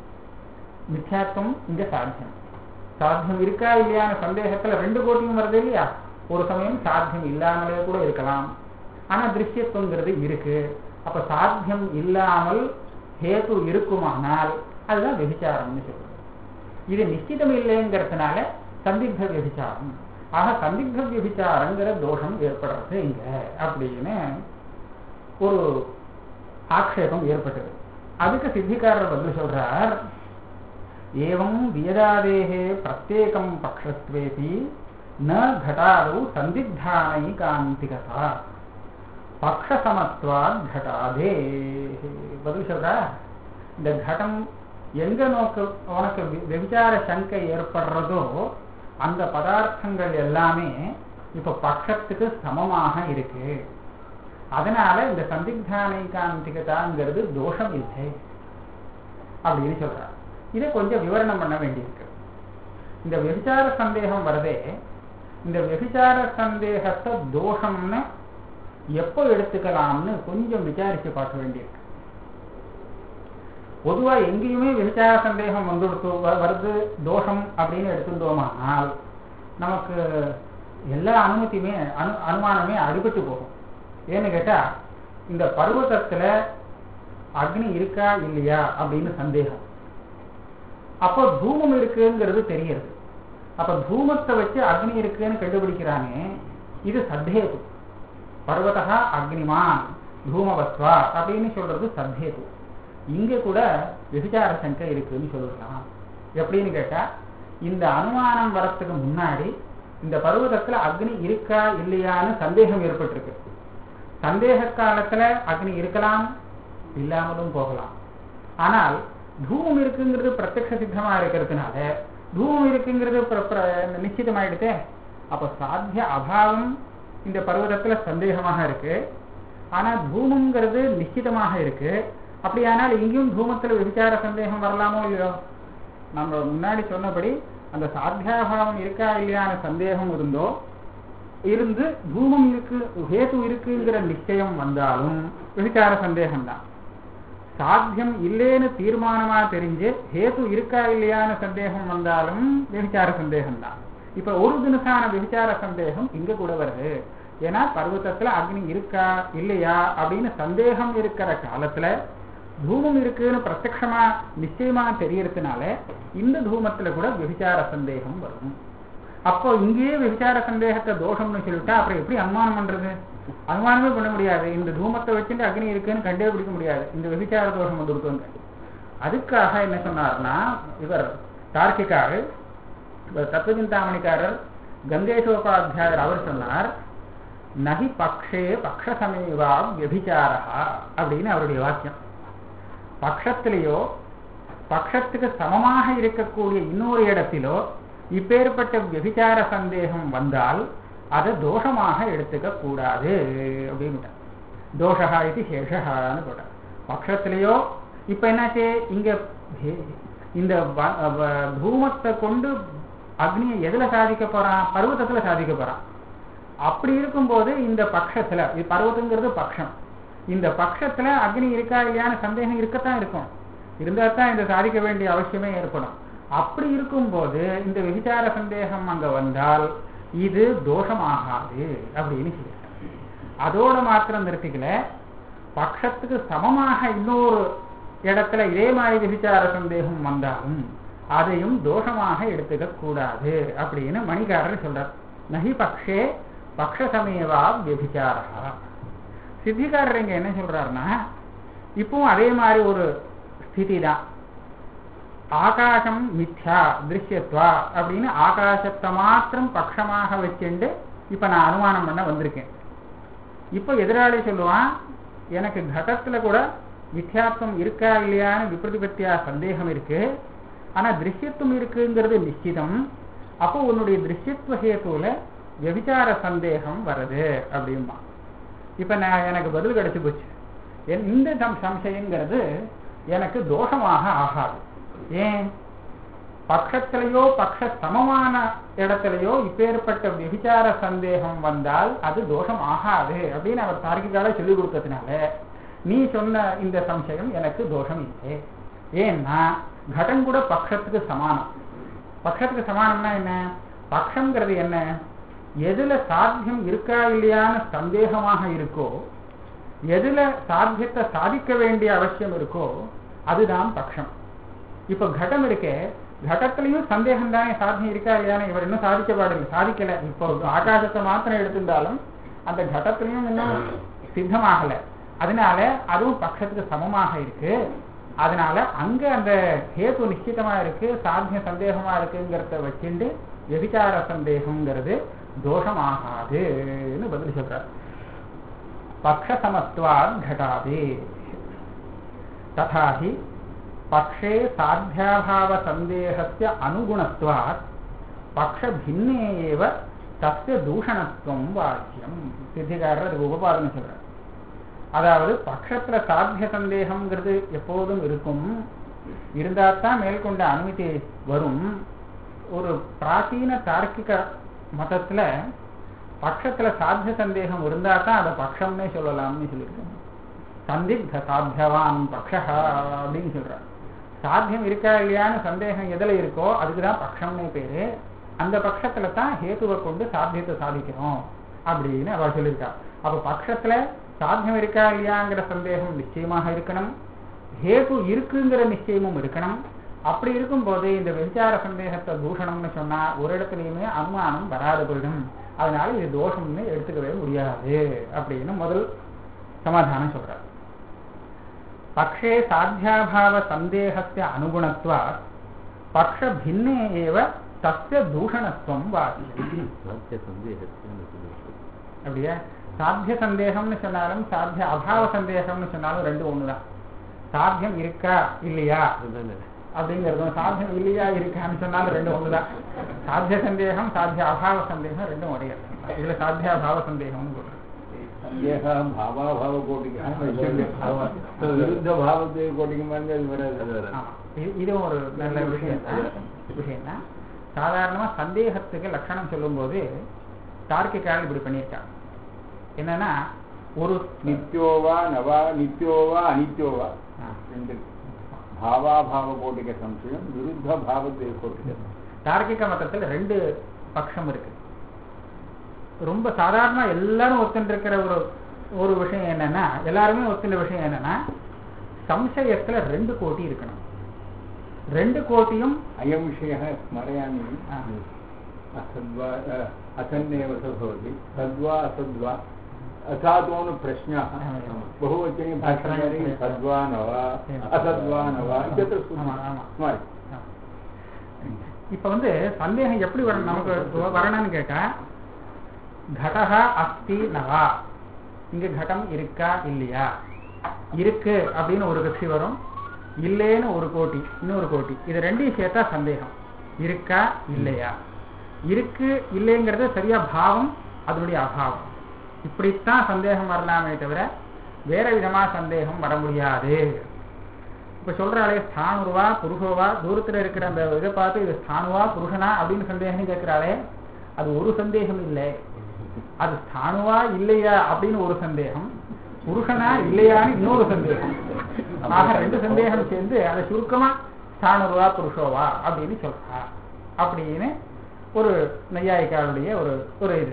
மித்யாத்வம் இங்க சாத்தியம். சாத்தியம் இருக்கா இல்லையான சந்தேகத்துல ரெண்டு கோட்டியும் வருது இல்லையா. ஒரு சமயம் சாத்தியம் இல்லாமலே கூட இருக்கலாம், ஆனா திருஷ்யத்துவங்கிறது இருக்கு. அப்ப சாத்தியம் இல்லாமல் ஹேத்து இருக்குமானால் அதுதான் விபிச்சாரம்னு சொல்றது. இது நிச்சிதம் இல்லைங்கிறதுனால சந்திக்த விபிச்சாரம். ஆக சந்திக்த விபிச்சாரங்கிற தோஷம் ஏற்படுறது இங்க அப்படின்னு ஒரு ஆக்ஷேபம் ஏற்பட்டது. அதுக்கு சித்திகாரர் வந்து சொல்றார், ஏவம் வியதாதேஹே பிரத்யேகம் பக்ஷத்வேபி ந கடாதௌ சந்திக்தானை காந்திகதா பக்ஷசமத்வாத் கடாதே. பதில் சொல்ற, இந்த கடம் எங்க நோக்கு உனக்கு விபிச்சார சங்கை ஏற்படுறதோ அந்த பதார்த்தங்கள் எல்லாமே இப்ப பட்சத்துக்கு சமமாக இருக்கு. அதனால இந்த சந்திக்தானை காந்திகதாங்கிறது தோஷம் இல்லை அப்படின்னு சொல்றார். இதை கொஞ்சம் விவரணம் பண்ண வேண்டியிருக்கு. இந்த விபிச்சார சந்தேகம் வருதே, இந்த விபிச்சார சந்தேகத்தை தோஷம்னு எப்போ எடுத்துக்கலாம்னு கொஞ்சம் விசாரிச்சு பார்க்க வேண்டியிருக்கு. பொதுவா எங்கேயுமே விபிச்சார சந்தேகம் வந்துடுத்து வருது தோஷம் அப்படின்னு எடுத்துட்டோமானால் நமக்கு எல்லா அனுமதியுமே அனு அனுமானமே அடிபட்டு போகும். ஏன்னு கேட்டா, இந்த பர்வதத்துல அக்னி இருக்கா இல்லையா அப்படின்னு சந்தேகம். அப்போ தூமம் இருக்குங்கிறது தெரியுது. அப்ப தூமத்தை வச்சு அக்னி இருக்குன்னு கண்டுபிடிக்கிறானே, இது சத்தேது. பர்வதா அக்னிமான் தூமவத்வா அப்படின்னு சொல்றது சத்தேது. இங்க கூட விபிச்சார சங்கை இருக்குன்னு சொல்லலாம். எப்படின்னு கேட்டா, இந்த அனுமானம் வரத்துக்கு முன்னாடி இந்த பர்வதத்துல அக்னி இருக்கா இல்லையான்னு சந்தேகம் ஏற்பட்டிருக்கு. சந்தேக காலத்துல அக்னி இருக்கலாம், இல்லாமலும் போகலாம். ஆனால் தூமம் இருக்குங்கிறது பிரத்யக்ஷ சித்தமா இருக்கிறதுனால தூமம் இருக்குங்கிறது நிச்சயமாயிடுதே. அப்ப சாத்திய அபாவம் இந்த பர்வதத்துல சந்தேகமாக இருக்கு, ஆனா தூமங்கிறது நிச்சயமாக இருக்கு. அப்படியானால் இங்கேயும் தூமத்துல விபச்சார சந்தேகம் வரலாமோ இல்லையோ? நம்ம முன்னாடி சொன்னபடி அந்த சாத்தியாபாவம் இருக்கா இல்லையான சந்தேகம் இருந்தோ இருந்து தூமம் இருக்கு ஹேது இருக்குங்கிற நிச்சயம் வந்தாலும் விபச்சார சந்தேகம் தான். சாத்தியம் இல்லைன்னு தீர்மானமா தெரிஞ்சு ஹேது இருக்கா இல்லையான சந்தேகம் வந்தாலும் விபச்சார சந்தேகம் தான். இப்ப ஒரு தினசான விபச்சார சந்தேகம் இங்க கூட வருது. ஏன்னா பர்வத்தத்துல அக்னி இருக்கா இல்லையா அப்படின்னு சந்தேகம் இருக்கிற காலத்துல தூமம் இருக்குன்னு பிரத்யக்ஷமா நிச்சயமா தெரியறதுனால இந்த தூமத்துல கூட விபச்சார சந்தேகம் வரும். அப்போ இங்கேயே விபச்சார சந்தேகத்தை தோஷம்னு சொல்லிட்டா அப்புறம் எப்படி அனுமானம் பண்றது? அனுமானமே பண்ண முடியாது. இந்த தூமத்தை வச்சுட்டு அக்னி இருக்குன்னு கண்டே பிடிக்க முடியாது. இந்த விபச்சார தோஷம் வந்து கொடுத்துங்க. அதுக்காக என்ன சொன்னார்னா இவர் தார்க்கிக்காரர் தத்துவசிந்தாமணிக்காரர் கங்கேஷோபாத்தியாயர் அவர் சொன்னார், நகி பக்ஷே பக்ஷசமேவா வியபிச்சாரா அப்படின்னு அவருடைய வாக்கியம். பக்ஷத்திலேயோ பக்ஷத்துக்கு சமமாக இருக்கக்கூடிய இன்னொரு இடத்திலோ இப்பேற்பட்ட வியபிச்சார சந்தேகம் வந்தால் அதை தோஷமாக எடுத்துக்க கூடாது அப்படின்னு. தோஷா இது சேஷகான்னு போட்டார். பக்ஷத்திலேயோ இப்ப என்னாச்சு, இங்க இந்த தூமத்தை கொண்டு அக்னியை எதுல சாதிக்க போறான்? பர்வத்தத்துல சாதிக்க போறான். அப்படி இருக்கும்போது இந்த பட்சத்துல, பர்வதங்கிறது பட்சம், இந்த பட்சத்துல அக்னி இருக்கா இல்லையான்னு சந்தேகம் இருக்கத்தான் இருக்கும். இருந்தா தான் இந்த சாதிக்க வேண்டிய அவசியமே ஏற்படும். அப்படி இருக்கும்போது இந்த விபச்சார சந்தேகம் அங்க வந்தால் இது தோஷமாகாது அப்படின்னு சொல்லிட்டாங்க. அதோட மாத்திரம் நிறுத்திக்கல, பட்சத்துக்கு சமமாக இன்னொரு இடத்துல இதே மாதிரி விபச்சார சந்தேகம் வந்தாலும் அதையும் தோஷமாக எடுத்துக்க கூடாது அப்படின்னு மணிகாரர் சொல்றார். நகி பக்ஷே பக்ஷசமேவா விபச்சாரா. சித்திகாரர் இங்க என்ன சொல்றாருன்னா, இப்பவும் அதே மாதிரி ஒரு ஸ்திதி தான். ஆகாசம் மித்யா திருஷ்யத்வா அப்படின்னு ஆகாசத்தை மாத்திரம் பட்சமாக வச்சுண்டு இப்ப நான் அனுமானம் பண்ண வந்திருக்கேன். இப்ப எதிராளி சொல்லுவான், எனக்கு கடத்துல கூட மித்யாத்வம் இருக்கா இல்லையான்னு விப்ரதிபத்தியா சந்தேகம் இருக்கு, ஆனா திருஷ்யத்துவம் இருக்குங்கிறது நிச்சிதம். அப்போ உன்னுடைய திருஷ்யத்துவ ஹேத்துல விபச்சார சந்தேகம் வருது அப்படிமா. இப்ப நான் எனக்கு பதில் கிடைச்சு போச்சு. இந்த சம்சயங்கிறது எனக்கு தோஷமாக ஆகாது. ஏன்? பட்சத்திலேயோ பட்ச சமமான இடத்திலேயோ இப்பேற்பட்ட விபச்சார சந்தேகம் வந்தால் அது தோஷம் ஆகாது அப்படின்னு அவர் தார்க்கிகால சொல்லிக் கொடுத்ததுனால நீ சொன்ன இந்த சம்சயம் எனக்கு தோஷம் இல்லை. ஏன்னா கடம் கூட பட்சத்துக்கு சமானம். பட்சத்துக்கு சமானம்னா என்ன? பட்சம்ங்கிறது என்ன? எதுல சாத்தியம் இருக்கா இல்லையான்னு சந்தேகமாக இருக்கோ, எதுல சாத்தியத்தை சாதிக்க வேண்டிய அவசியம் இருக்கோ அதுதான் பட்சம். இப்ப கடம் இருக்கே, கடத்திலையும் சந்தேகம் தானே சாத்தியம் இருக்கா இல்லையான்னு இவர் இன்னும் சாதிக்க பாடில்லை, சாதிக்கல. இப்போ ஆகாசத்தை மாத்திரம் எடுத்திருந்தாலும் அந்த கடத்திலையும் இன்னும் சித்தமாகல. அதனால அதுவும் பட்சத்துக்கு சமமாக இருக்கு. அதனால அங்க அந்த ஹேத்து நிச்சயமா இருக்கு, சாத்தியம் சந்தேகமா இருக்குங்கிறத வச்சுண்டு விபச்சார சந்தேகம்ங்கிறது தோஷமாகாதுன்னு பதில் சொல்றார். பக்ஷசமத்வாத் घटादि तथाहि पक्षे साध्याभाव संदेहस्य अनुगुणत्वात् पक्ष भिन्ने एव तस्य दूषणत्वं वाच्यम्. சித்திகாரர் அது உபபாதனை சொல்றார். அதாவது பட்சத்துல சாத்திய சந்தேகம்ங்கிறது எப்போதும் இருக்கும், இருந்தாத்தான் மேற்கொண்ட அனுமதி வரும். ஒரு பிராச்சீன தார்க்கிக மதத்துல பட்சத்துல சாத்திய சந்தேகம் இருந்தா தான் அதை பட்சம்னே சொல்லலாம்னு சொல்லியிருக்காங்க. சந்திக்த சாத்தியவான் பக்ஷா அப்படின்னு சொல்றார். சாத்தியம் இருக்கா இல்லையான்னு சந்தேகம் எதுல இருக்கோ அதுக்குதான் பட்சம்னே பேரு. அந்த பட்சத்துல தான் ஹேத்துவை கொண்டு சாத்தியத்தை சாதிக்கிறோம் அப்படின்னு அவர் சொல்லியிருக்கா. அப்ப பட்சத்துல சாத்தியம் இருக்கா இல்லையாங்கிற சந்தேகம் நிச்சயமாக இருக்கணும், ஹேத்து இருக்குங்கிற நிச்சயமும் இருக்கணும். அப்படி இருக்கும் போது இந்த விபச்சார சந்தேகத்தை தூஷணம்னு சொன்னா ஒரு இடத்துலயுமே அனுமானம் வராது போயிடும். அதனால இது தோஷம்னு எடுத்துக்கவே முடியாது அப்படின்னு முதல் சமாதானம் சொல்றார். பக்ஷே சாத்தியாபாவ சந்தேகஸ்ய அனுகுணத்வாத் பக்ஷ பின்னே ஏவ தஸ்ய தூஷணத்துவம் வாக்கியம். அப்படியே சாத்திய சந்தேகம்னு சொன்னாலும் சாத்திய அபாவ சந்தேகம்னு சொன்னாலும் ரெண்டு ஒண்ணுதான். சாத்தியம் இருக்கா இல்லையா அப்படிங்கிறதும் சாத்தியம் இல்லையா இருக்கான்னு சொன்னாலும் ரெண்டு ஒண்ணுதான். சாத்திய சந்தேகம் சாத்திய அபாவ சந்தேகம் ரெண்டும் ஒரே. இதுல சாத்திய அபாவ சந்தேகம்னு சொல்றேன்.
சந்தேக பாவாபாவ கோட்டிக்கு விருத்த பாவத்தை கோட்டிக்கு மாதிரி அது வராது.
இதுவும் ஒரு நல்ல விஷயம் தான். விஷயம் தான் சாதாரணமா சந்தேகத்துக்கு லட்சணம் சொல்லும் போது தார்க்கிகால் இப்படி பண்ணியிருக்காங்க. என்னன்னா ஒரு
நித்யோவா நவா நித்யோவா அனித்யோவா ரெண்டு பாவாபாவ கோட்டிக சம்சயம் விருத்த பாவத்தை கோட்டிக.
தார்க்கிக மதத்துல ரெண்டு பட்சம் இருக்கு. ரொம்ப சாதாரணமா எல்லாரும் ஒத்துட்டு இருக்கிற ஒரு ஒரு விஷயம் என்னன்னா எல்லாருமே ஒத்துன்ற விஷயம் என்னன்னா சம்சயத்துல ரெண்டு கோட்டி இருக்கணும். ரெண்டு கோட்டியும்
அயம் விஷய ஸ்மரயாமி அசத்வா அசன்னேவ சபவதி சத்வா அசத்வா असाधुन प्रश्न बहुवचने भाषणे सद्वान वा असद्वान वा इत्यत्र स्मरि.
இப்ப வந்து சந்தேகம் எப்படி வரணும் நமக்கு வரணும்னு கேட்டா கடஹ அஸ்தி நவா, இங்க கடம் இருக்கா இல்லையா, இருக்கு அப்படின்னு ஒரு கட்சி வரும், இல்லேன்னு ஒரு கோட்டி இன்னொரு கோட்டி, இது ரெண்டையும் சேர்த்தா சந்தேகம். இருக்கா இல்லையா, இருக்கு இல்லைங்கிறது சரியா பாவம் அதனுடைய அபாவம், இப்படித்தான் சந்தேகம் வரலாமே தவிர வேற விதமா சந்தேகம் வர முடியாது. இப்ப சொல்றாளே ஸ்தானுவா புருஷோவா, தூரத்துல இருக்கிற அந்த இதை பார்த்து இது ஸ்தானுவா புருஷனா அப்படின்னு சந்தேகம் கேட்கிறாளே, அது ஒரு சந்தேகம் இல்லை, அது ஸ்தானுவா இல்லையா அப்படின்னு ஒரு சந்தேகம், புருஷனா இல்லையான்னு இன்னொரு சந்தேகம். ஆக ரெண்டு சந்தேகம் சேர்ந்து அதை சுருக்கமா ஸ்தானுவா புருஷோவா அப்படின்னு சொல்றா அப்படின்னு ஒரு நையாயிக்காருடைய ஒரு ஒரு இது.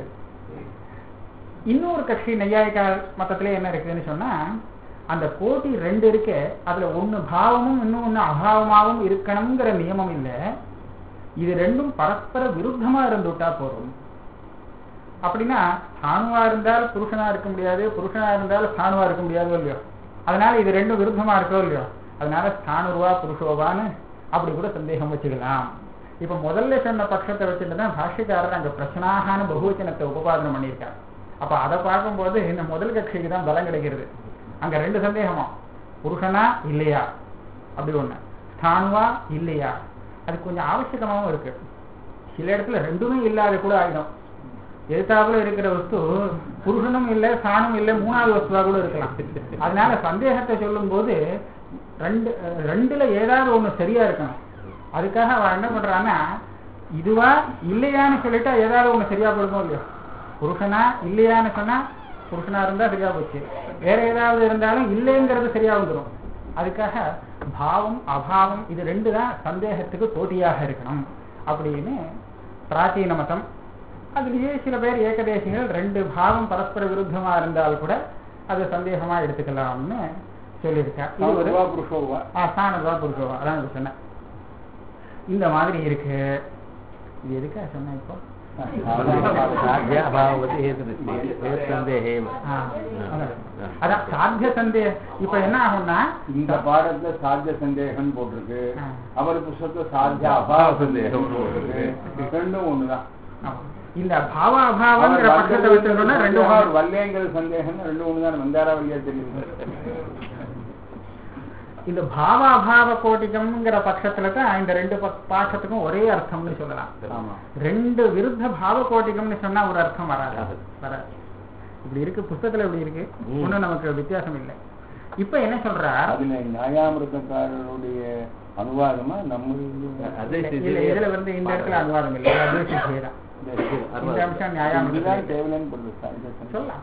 இன்னொரு கட்சி நையாயிக்கா மத்தத்துல என்ன இருக்குதுன்னு சொன்னா அந்த போட்டி ரெண்டு இருக்கு, அதுல ஒண்ணு பாவமும் இன்னொன்னு அபாவமாவும் இருக்கணுங்கிற நியமம் இல்லை, இது ரெண்டும் பரஸ்பர விருத்தமா இருந்துட்டா போதும். அப்படின்னா ஸ்தானுவா இருந்தால் புருஷனா இருக்க முடியாது, புருஷனா இருந்தால் ஸ்தானுவா இருக்க முடியாது இல்லையோ, அதனால இது ரெண்டும் விருத்தமா இருக்கோ இல்லையோ, அதனால ஸ்தானுவா புருஷோவான்னு அப்படி கூட சந்தேகம் வச்சுக்கலாம். இப்ப முதல்ல சொன்ன பட்சத்தை வச்சுட்டு தான் பாஷ்யக்காரர் அங்க பிரச்சனாகான பகுவச்சனத்தை உபபாதனம் பண்ணியிருக்காங்க. அப்ப அதை பார்க்கும்போது இந்த முதல் கட்சிக்கு தான் பலம் கிடைக்கிறது. அங்க ரெண்டு சந்தேகமா, புருஷனா இல்லையா அப்படி ஒண்ணு, ஸ்தானுவா இல்லையா, அது கொஞ்சம் ஆவசியமாவும் இருக்கு. சில இடத்துல ரெண்டுமே இல்லாத கூட ஆயிடும். எதிர்த்தாப்புல இருக்கிற வஸ்து புருஷனும் இல்லை ஸ்தானும் இல்லை மூணாவது வஸ்துவா கூட இருக்கலாம். அதனால சந்தேகத்தை சொல்லும் போது ரெண்டு ரெண்டுல ஏதாவது ஒண்ணு சரியா இருக்கணும். அதுக்காக அவன் என்ன பண்றான்னா இதுவா இல்லையான்னு சொல்லிட்டா ஏதாவது ஒண்ணு சரியா போடுமோ இல்லையோ, புருஷனா இல்லையான்னு சொன்னா புருஷனா இருந்தா சரியா போச்சு, வேற ஏதாவது இருந்தாலும் இல்லைங்கிறது சரியா வந்துடும். அதுக்காக பாவம் அபாவம் இது ரெண்டு தான் சந்தேகத்துக்கு போட்டியாக இருக்கணும் அப்படின்னு பிராச்சீன மதம். அதுலயே சில பேர் ஏகதேசிகள் ரெண்டு பாவம் பரஸ்பர விருத்தமா இருந்தால் கூட அது சந்தேகமா எடுத்துக்கலாம்னு சொல்லியிருக்கா. இது ஒரு ஸ்தானவா புருஷோவா அதான் சொன்னேன். இந்த மாதிரி இருக்கு. இது எதுக்கா சொன்னேன் இப்போ அதான் சாத்திய சந்தேகம். இப்ப என்ன ஆகும்னா
இந்த பாடத்துல சாத்திய சந்தேகம் போட்டிருக்கு, அவர் புத்தகத்துல சாத்திய அபாவ சந்தேகம் போட்டிருக்கு, ரெண்டும் ஒண்ணுதான்.
இந்த பாவ அபாவங்கிற பட்சத்தை வச்சுட்டோம்னா ரெண்டு
வல்லேங்கிற சந்தேகம் ரெண்டும் ஒண்ணுதான். வந்தாரா வழியா தெரியுது.
இந்த பாவாபாவ கோட்டிகம்ங்கிற பட்சத்துல தான் இந்த ரெண்டு பாட்சத்துக்கும் ஒரே அர்த்தம்னு சொல்லலாம். ரெண்டு விருத்த பாவ கோட்டிகம்னு சொன்னா ஒரு அர்த்தம் வராது வராது இப்படி இருக்கு, புத்தகத்துல இப்படி இருக்கு, ஒன்னும் நமக்கு வித்தியாசம் இல்லை. இப்ப என்ன சொல்றா
நியாயாமிருதக்காரருடைய அனுவாதமா நம்ம
இதுல வந்து இந்த இடத்துல அனுவாதம் இல்லை, அத்வைசிதான் இந்த அம்சம் நியாயாமிருதம் சொல்லலாம்.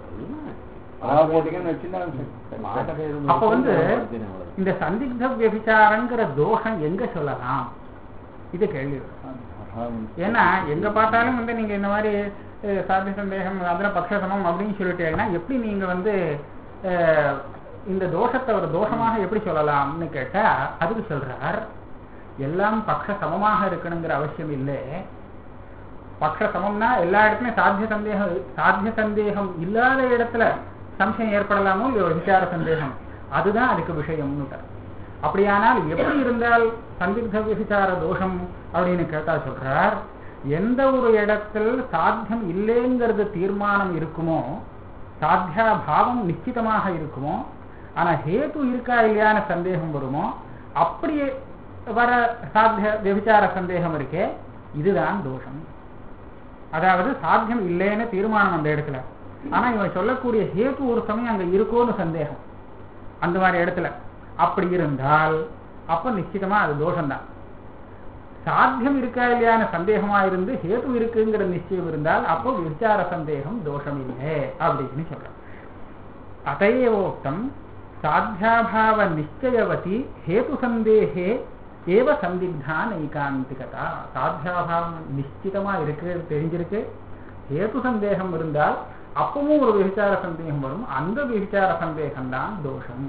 அப்ப வந்து இந்த சந்திக்த வியபிச்சாரங்கிற தோஷம் எங்க சொல்லலாம் இது கேள்வி. ஏன்னா எங்க பார்த்தாலும் வந்து நீங்க இந்த மாதிரி சாத்திய சந்தேகம் அதுல பக்ஷசமம் அப்படின்னு சொல்லிட்டீங்கன்னா எப்படி நீங்க வந்து இந்த தோஷத்தை ஒரு தோஷமாக எப்படி சொல்லலாம்னு கேட்டா அதுக்கு சொல்றார் எல்லாம் பக்ஷ சமமாக இருக்கணுங்கிற அவசியம் இல்லை. பக்ஷ சமம்னா எல்லா இடத்துலயும் சாத்திய சந்தேகம் சாத்திய சந்தேகம் இல்லாத இடத்துல சம்சயம் ஏற்படலாமோ இல்லையோ விசார சந்தேகம், அதுதான் அதுக்கு விஷயம்னு. அப்படியானால் எப்படி இருந்தால் சந்திக்த விசார தோஷம் அப்படின்னு கேட்டா சொல்றார், எந்த ஒரு இடத்தில் சாத்தியம் இல்லைங்கிறது தீர்மானம் இருக்குமோ, சாத்தியா பாவம் நிச்சிதமாக இருக்குமோ, ஆனா ஹேத்து இருக்கா இல்லையான சந்தேகம் வருமோ, அப்படியே வர சாத்திய விசார சந்தேகம் இருக்கே, இதுதான் தோஷம். அதாவது சாத்தியம் இல்லைன்னு தீர்மானம் அந்த இடத்துல, ஆனா இவன் சொல்லக்கூடிய ஹேத்து ஒரு சமயம் அங்க இருக்கோன்னு சந்தேகம். அந்த மாதிரி இடத்துல அப்படி இருந்தால் அப்ப நிச்சயமா அது தோஷம்தான். சாத்தியம் இருக்கா இல்லையான சந்தேகமா இருந்து ஹேத்து இருக்குங்கிற நிச்சயம் இருந்தால் அப்போ விசார சந்தேகம் தோஷம் இல்லை அப்படின்னு சொல்றோம். அதையோக்தம் சாத்தியாபாவ நிச்சயவதி ஹேத்து சந்தேகே ஏவ சந்திக்தா நைகாந்திகதா. சாத்தியாபாவம் நிச்சிதமா இருக்கு, தெரிஞ்சிருக்கு, ஹேத்து சந்தேகம் இருந்தால் அப்பவும் ஒரு விசார சந்தேகம் வரும். அந்த விசார சந்தேகம் தான் தோஷம்.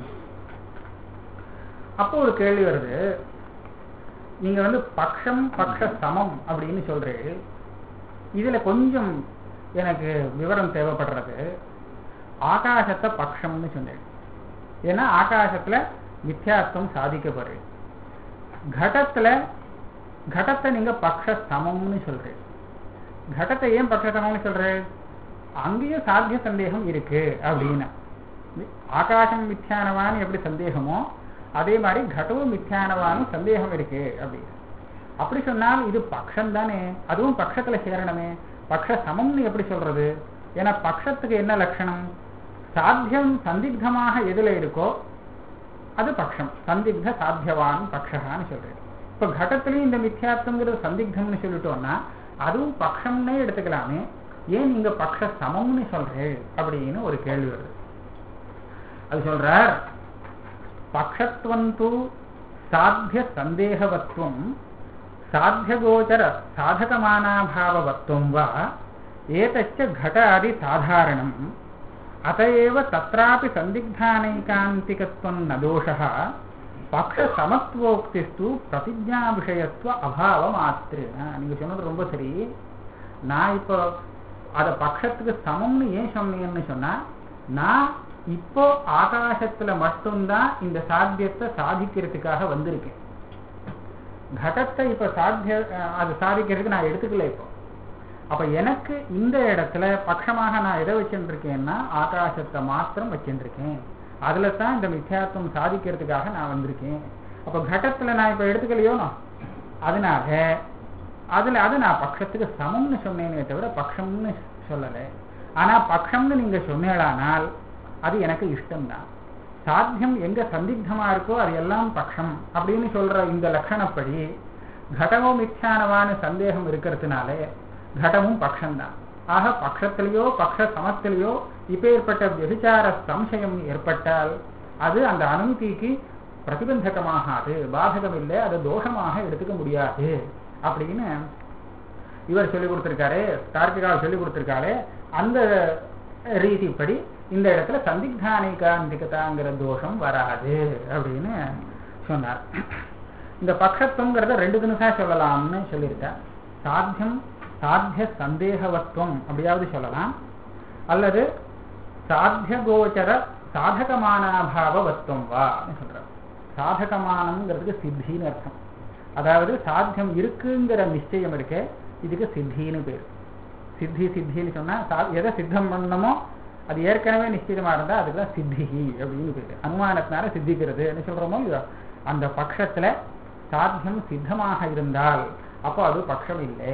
அப்போ ஒரு கேள்வி வருது, நீங்க வந்து பக்ஷம் பக்ஷ சமம் அப்படின்னு சொல்றீங்க. இதுல கொஞ்சம் எனக்கு விவரம் தேவைப்படுறது. ஆகாசத்தை பக்ஷம்னு சொன்னேன், ஏன்னா ஆகாசத்துல மித்யாத்வம் சாதிக்கப்படுறது. கடத்துல கடத்தை நீங்க பக்ஷ சமம்னு சொல்றீங்க. கடத்தை ஏன் பக்ஷ சமம்னு சொல்றேன்? அங்கேயும் சாத்திய சந்தேகம் இருக்கு அப்படின்னா, ஆகாசம் மித்யானவான்னு எப்படி சந்தேகமோ அதே மாதிரி கடவும் மித்யானவானும் சந்தேகம் இருக்கு அப்படின்னு. அப்படி சொன்னால் இது பக்ஷம் தானே, அதுவும் பக்ஷத்துல சேரணுமே. பக்ஷ சமம்னு எப்படி சொல்றது? ஏன்னா பக்ஷத்துக்கு என்ன லட்சணம்? சாத்தியம் சந்திக்தமாக எதுல இருக்கோ அது பக்ஷம். சந்திக்த சாத்தியவான் பக்ஷகான்னு சொல்றேன். இப்ப கடத்திலையும் இந்த மித்யாத்வங்கிறது சந்திக்தம்னு சொல்லிட்டோம்னா அதுவும் பக்ஷம்னே எடுத்துக்கலாமே, ஏன் நீங்க பக்ஷ சமம்னு சொல்றேன் அப்படின்னு ஒரு கேள்வி வருது. அது சொல்றார், பக்ஷத்வந்து சாத்திய சந்தேகவத்வம் சாத்தியகோச்சர சாதகமானாபாவவத்வம் வா ஏதச்ச கடஆதி சாதாரணம் அதஏவ தத்ராபி சந்திக்தானைகாந்திகத்வம் ந தோஷः பக்ஷ சமத்துவோக்திஸ்து பிரதிஜா விஷயத்துவ அபாவ மாத்திரேன. நீங்க சொன்னது ரொம்ப சரி. நான் இப்போ அத பக்ஷத்துக்கு சமம்னு ஏன் சொன்னேன்னு சொன்னா, நான் இப்போ ஆகாசத்துல மட்டும்தான் இந்த சாத்தியத்தை சாதிக்கிறதுக்காக வந்திருக்கேன். கடத்தை இப்ப சாத்திய அது சாதிக்கிறதுக்கு நான் எடுத்துக்கல இப்போ. அப்ப எனக்கு இந்த இடத்துல பட்சமாக நான் எதை வச்சுருக்கேன்னா ஆகாசத்தை மாத்திரம் வச்சுருக்கேன். அதுல தான் இந்த மித்யாத்வம் சாதிக்கிறதுக்காக நான் வந்திருக்கேன். அப்ப கடத்துல நான் இப்ப எடுத்துக்கலையோ, அதனால அதுல அது நான் பட்சத்துக்கு சமம்னு சொன்னேனே தவிர பட்சம்னு சொல்லலை. ஆனா பட்சம்னு நீங்க சொன்னேடானால் அது எனக்கு இஷ்டம்தான். சாத்தியம் எங்க சந்திக்தமா இருக்கோ அது எல்லாம் பட்சம் அப்படின்னு சொல்ற இந்த லட்சணப்படி கடமும் மித்யானவான்னு சந்தேகம் இருக்கிறதுனால கடமும் பட்சம்தான். ஆக பட்சத்திலேயோ பக்ஷ சமத்திலேயோ இப்பேற்பட்ட விபச்சார சம்சயம் ஏற்பட்டால் அது அந்த அனுமதிக்கு பிரதிபந்தகமாகாது, பாதகம் இல்லை, அது தோஷமாக எடுத்துக்க முடியாது அப்படின்னு இவர் சொல்லிக் கொடுத்திருக்காரு, தார்க்கிகால் சொல்லிக் கொடுத்திருக்காரு. அந்த ரீதிப்படி இந்த இடத்துல சந்திக்தானைகாந்திகதாங்கிற தோஷம் வராது அப்படின்னு சொன்னார். இந்த பக்ஷத்துவங்கிறத ரெண்டு தினசா சொல்லலாம்னு சொல்லியிருக்கார். சாத்தியம் சாத்திய சந்தேகவத்துவம் அப்படியாவது சொல்லலாம், அல்லது சாத்திய கோச்சர சாதகமானாபாவவத்துவம் வான்னு சொல்றார். சாதகமானம்ங்கிறதுக்கு சித்தின்னு அர்த்தம். அதாவது சாத்தியம் இருக்குங்கிற நிச்சயம் இருக்கே, இதுக்கு சித்தின்னு பேர். சித்தி சித்தின்னு சொன்னா எதை சித்தம் பண்ணணுமோ அது ஏற்கனவே நிச்சயமா இருந்தா அதுக்குதான் சித்தி அப்படின்னு பேரு. அனுமானத்தினால சித்திக்கிறதுன்னு சொல்றோமோ இல்லையோ, அந்த பட்சத்துல சாத்தியம் சித்தமாக இருந்தால் அப்போ அது பட்சம் இல்லை.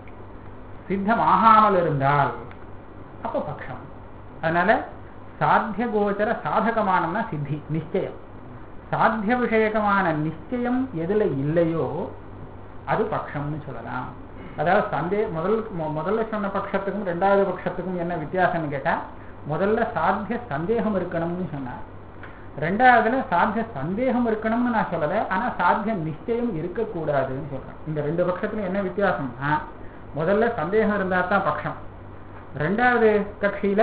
சித்தமாகாமல் இருந்தால் அப்போ பட்சம். அதனால சாத்திய கோச்சர சாதகமானம்னா சித்தி நிச்சயம். சாத்திய விஷயகமான நிச்சயம் எதுல இல்லையோ அது பட்சம்னு சொல்லலாம். அதாவது சந்தே முதல் முதல்ல சொன்ன பட்சத்துக்கும் ரெண்டாவது பட்சத்துக்கும் என்ன வித்தியாசம்னு கேட்டா, முதல்ல சாத்திய சந்தேகம் இருக்கணும்னு சொன்னார். ரெண்டாவதுல சாத்திய சந்தேகம் இருக்கணும்னு நான் சொல்லலை, ஆனா சாத்திய நிச்சயம் இருக்கக்கூடாதுன்னு சொல்றேன். இந்த ரெண்டு பட்சத்துக்கும் என்ன வித்தியாசம்னா, முதல்ல சந்தேகம் இருந்தா தான் பட்சம், ரெண்டாவது கட்சியில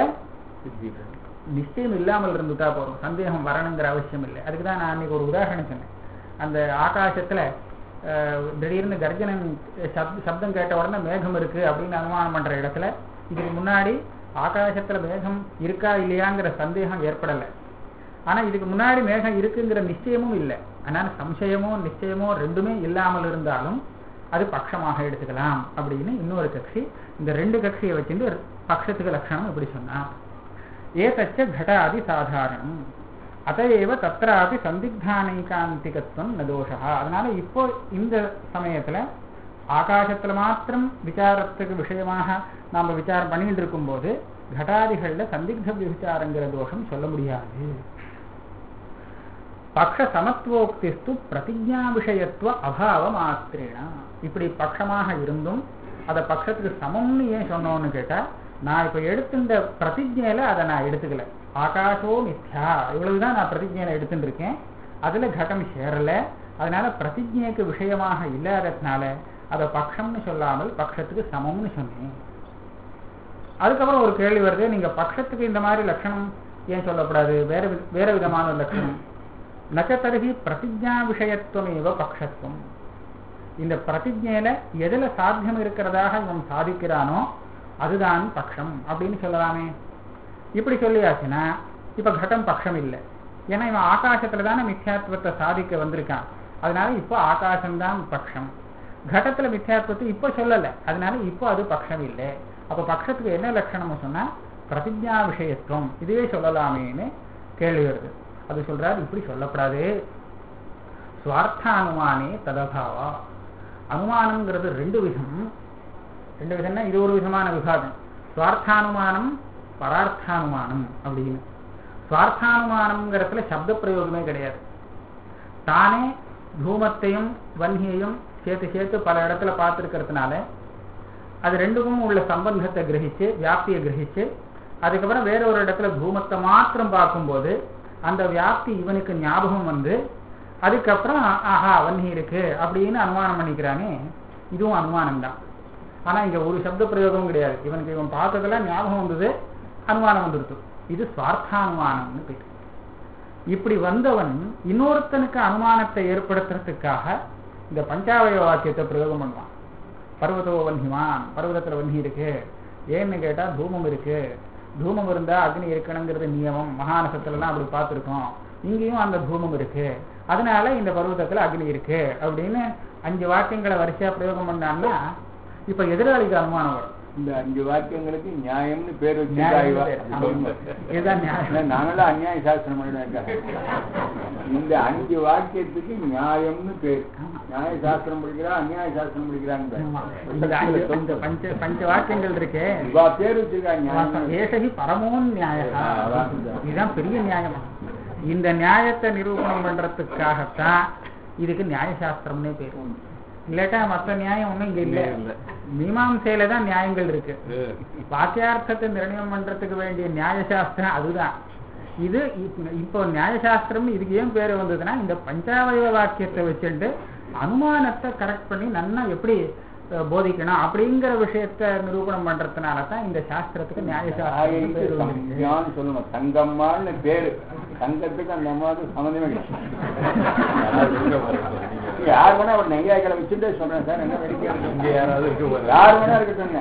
நிச்சயம் இல்லாமல் இருந்துட்டா போறோம், சந்தேகம் வரணுங்கிற அவசியம் இல்லை. அதுக்குதான் நான் அன்னைக்கு ஒரு உதாரணம் சொன்னேன். அந்த ஆகாசத்துல திடீர்னு கர்ஜனன் சப்தம் கேட்ட உடனே மேகம் இருக்கு அப்படின்னு அனுமானம் பண்ற இடத்துல இதுக்கு முன்னாடி ஆகாசத்துல மேகம் இருக்கா இல்லையாங்கிற சந்தேகம் ஏற்படலை. ஆனா இதுக்கு முன்னாடி மேகம் இருக்குங்கிற நிச்சயமும் இல்லை. அதனால சம்சயமோ நிச்சயமோ ரெண்டுமே இல்லாமல் இருந்தாலும் அது பட்சமாக எடுத்துக்கலாம் அப்படின்னு இன்னொரு கட்சி. இந்த ரெண்டு கட்சியை வச்சுட்டு பட்சத்துக்கு லட்சணம் எப்படி சொன்னா, ஏதச்ச கடாதி சாதாரணம் அதையேவ தத்ராபி சந்திக்தானைகாந்திகத்துவம் ந தோஷா. அதனால இப்போ இந்த சமயத்துல ஆகாசத்துல மாத்திரம் விசாரத்துக்கு விஷயமாக நாம விசாரம் பண்ணிட்டு இருக்கும் போது கடாதிகள்ல சந்திக்த விபச்சாரங்கிற தோஷம் சொல்ல முடியாது. பக்ஷ சமத்துவோக்திஸ்து பிரதிஜா விஷயத்துவ அபாவ மாத்திரேனா. இப்படி பட்சமாக இருந்தும் அதை பட்சத்துக்கு சமம்னு ஏன் சொன்னோன்னு கேட்டா, நான் இப்ப எடுத்துட்ட பிரதிஜையில அதை நான் எடுத்துக்கல. ஆகாசோ மித்யா இவ்வளவுதான் நான் பிரதிஜையில எடுத்துட்டு இருக்கேன். அதுல கடம் சேரல. அதனால பிரதிஜைக்கு விஷயமாக இல்லாததுனால அதை பட்சம்னு சொல்லாமல் பட்சத்துக்கு சமம்னு சொன்னேன். அதுக்கப்புறம் ஒரு கேள்வி வருது, நீங்க பட்சத்துக்கு இந்த மாதிரி லட்சணம் ஏன் சொல்லக்கூடாது, வேற வேற விதமான ஒரு லட்சணம். நச்சதருகி பிரதிஜா விஷயத்துவமேவ பக்ஷத்துவம். இந்த பிரதிஜையில எதுல சாத்தியம் இருக்கிறதாக இவன் சாதிக்கிறானோ அதுதான் பக்ஷம் அப்படின்னு சொல்லலாமே. இப்படி சொல்லியாச்சுன்னா இப்ப கட்டம் பக்ஷம் இல்லை. ஏன்னா இவன் ஆகாசத்துல தானே மித்யாத்வத்தை சாதிக்க வந்திருக்கான். அதனால இப்போ ஆகாசம்தான் பக்ஷம். கடத்துல மித்யாத்வத்தை இப்போ சொல்லலை. அதனால இப்போ அது பக்ஷம் இல்லை. அப்ப பக்ஷத்துக்கு என்ன லட்சணம் சொன்னா பிரதிஜா விஷயத்துவம் இதுவே சொல்லலாமேன்னு கேள்வி வருது. அது சொல்றாரு, இப்படி சொல்லப்படாது. சுவார்த்தானுமானே ததபாவா. அனுமானம்ங்கிறது ரெண்டு விதம். ரெண்டு விதம்னா இது ஒரு விதமான விபாகம். சுவார்த்தானுமானம் பரார்த்தானுமானம் அப்படின்னு. சுவார்த்தானுமானம்ங்கிறதுல சப்த பிரயோகமே கிடையாது. தானே தூமத்தையும் வன்னியையும் சேர்த்து சேர்த்து பல இடத்துல பார்த்துருக்கிறதுனால அது ரெண்டுக்கும் உள்ள சம்பந்தத்தை கிரகிச்சு வியாப்தியை கிரகிச்சு அதுக்கப்புறம் வேற ஒரு இடத்துல தூமத்தை மாத்திரம் பார்க்கும்போது அந்த வியாப்தி இவனுக்கு ஞாபகம் வந்து அதுக்கப்புறம் ஆஹா வன்னி இருக்கு அப்படின்னு அனுமானம் பண்ணிக்கிறானே, இதுவும் அனுமானம் தான். ஆனா இங்க ஒரு சப்த பிரயோகமும் கிடையாது. இவனுக்கு இவன் பார்த்ததெல்லாம் ஞாபகம் வந்தது, அனுமானம் வந்துடுது. இது சுவார்த்தானுமானம்னு பேரு. இப்படி வந்தவன் இன்னொருத்தனுக்கு அனுமானத்தை ஏற்படுத்துறதுக்காக இந்த பஞ்சாவய வாக்கியத்தை பிரயோகம் பண்ணுவான். பர்வதோ வன்னிமான், பர்வதத்துல வன்னி இருக்கு. ஏன்னு கேட்டா தூமம் இருக்கு. தூமம் இருந்தா அக்னி இருக்கணுங்கிறது நியமம். மகாநசத்துலாம் அப்படி பார்த்துருக்கோம். இங்கேயும் அந்த தூமம் இருக்கு. அதனால இந்த பர்வதத்துல அக்னி இருக்கு அப்படின்னு அஞ்சு வாக்கியங்களை வரிசையா பிரயோகம் பண்ணான்னா இப்ப எதிராளிக்கு அனுமானம் வரும்.
இந்த அஞ்சு வாக்கியங்களுக்கு நியாயம்னு பேர் வச்சிருக்காங்க. நாங்களாம் அநியாய சாஸ்திரம் பண்ணிருக்காங்க. இந்த அஞ்சு வாக்கியத்துக்கு நியாயம்னு பேர். நியாய சாஸ்திரம் படிக்கிறா, அநியாய சாஸ்திரம் படிக்கிறாங்க.
பஞ்ச வாக்கியங்கள் இருக்கு,
பேர் வச்சிருக்காங்க.
ஏசகி பரமோன் நியாய, இதுதான் பெரிய நியாயம். இந்த நியாயத்தை நிரூபணம் பண்றதுக்காகத்தான் இதுக்கு நியாயசாஸ்திரம்னே பேர். இல்லாட்டா மற்ற நியாயம் ஒண்ணும் இங்க இல்ல. மீமாம்சையில தான் நியாயங்கள் இருக்கு. வாக்கியார்த்தத்தை நிர்ணயம் பண்றதுக்கு வேண்டிய நியாயசாஸ்திரம் அதுதான். இது இப்போ நியாயசாஸ்திரம் இதுக்கு ஏன் பேரு வந்ததுன்னா இந்த பஞ்சாவய வாக்கியத்தை வச்சுட்டு அனுமானத்தை கரெக்ட் பண்ணி நன்னா எப்படி போதிக்கணும் அப்படிங்கிற விஷயத்த நிரூபணம் பண்றதுனால தான் இந்த சாஸ்திரத்துக்கு நியாயசாஸ்திரம்
சொல்லணும். தங்கம்மான்னு பேரு. தங்கத்துக்கு அந்த அம்மாவுக்கு சம்மந்தமே கிடையாது. யார் வேணா அவர் நெய்யாய்களை வச்சுட்டே சொல்றேன் சார், என்ன வேடிக்கை யார் வேணா இருக்கட்டும்.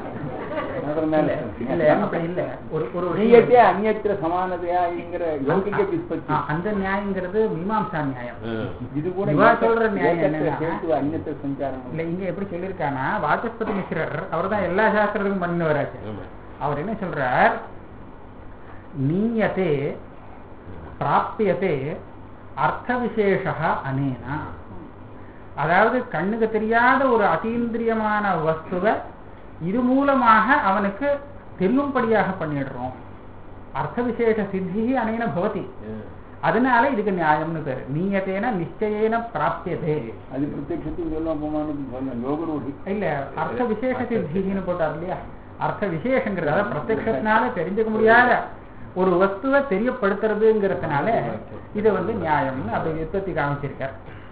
அந்த நியாயங்கிறது மீமாம்சா நியாயம்.
இது கூட
சொல்ற நியாயம் இல்ல. இங்க எப்படி சொல்லிருக்கானா வாசஸ்பதி மிஸ்ரர் அவர் தான் எல்லா சாஸ்திரத்துக்கும் பண்ணி வராச்சு. அவர் என்ன சொல்றார், நீயத்தே பிராப்தியத்தே அர்த்த விசேஷ அனேனா. அதாவது கண்ணுக்கு தெரியாத ஒரு அதீந்திரியமான வஸ்துவை இது மூலமாக அவனுக்கு தெல்லும்படியாக பண்ணிடுறோம். அர்த்த விசேஷ சித்தி அனேன பவதி. அதனால இதுக்கு நியாயம்னு பேரு. நீயத்தேன நிச்சயேன பிராப்தியதே.
அது பிரத்யக்ஷத்துக்கு
இல்ல, அர்த்த விசேஷ சித்தின்னு போட்டார் இல்லையா. அர்த்த விசேஷங்கிறது அதாவது பிரத்யக்ஷத்தினால தெரிஞ்சுக்க முடியாத ஒரு வஸ்துவை தெரியப்படுத்துறதுங்கிறதுனால இதை வந்து நியாயம்னு அப்படி உற்பத்தி காமிச்சிருக்கார்.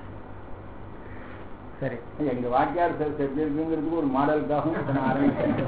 சரி,
எங்க வாக்கியார் இருக்குங்கிறதுக்கு ஒரு மாடலுக்காகவும் ஆரம்பிச்சேன்.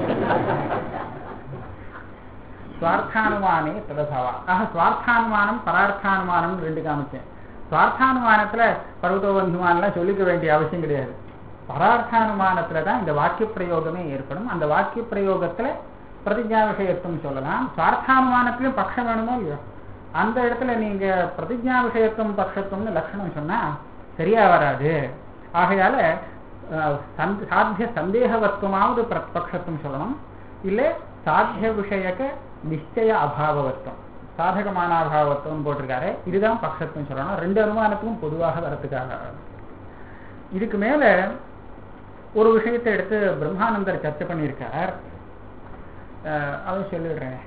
சுவார்த்தானுமானே ததபாவா. ஆக சுவார்த்தானுமானம் பரார்த்தானுமானம் ரெண்டு காமிச்சேன். சுவார்த்தானுமானத்துல பர்வதோபந்துமானெல்லாம் சொல்லிக்க வேண்டிய அவசியம் கிடையாது. பரார்த்தானுமானத்துலதான் இந்த வாக்கிய பிரயோகமே ஏற்படும். அந்த வாக்கிய பிரயோகத்துல பிரதிஜா விஷயத்துவம் சொல்லலாம். சுவார்த்தானுமானத்திலும் பட்சம் வேணுமோ இல்லையோ, அந்த இடத்துல நீங்க பிரதிஜா விஷயத்துவம் பட்சத்துவம்னு லட்சணம் சொன்னா சரியா வராது. ஆகையால சாத்திய சந்தேகவத்துவமாவது பட்சத்துவம் சொல்லணும். இல்ல சாத்திய விஷயக்க நிச்சய அபாவவத்துவம், சாதகமான அபாவத்துவம் போட்டிருக்காரு. இதுதான் பட்சத்துவம் சொல்லணும். ரெண்டு அனுமானத்துக்கும் பொதுவாக வரத்துக்காக. இதுக்கு மேல ஒரு விஷயத்தை எடுத்து பிரம்மானந்தர் சர்ச்சை பண்ணியிருக்கார். அவன் சொல்லிடுறேன்.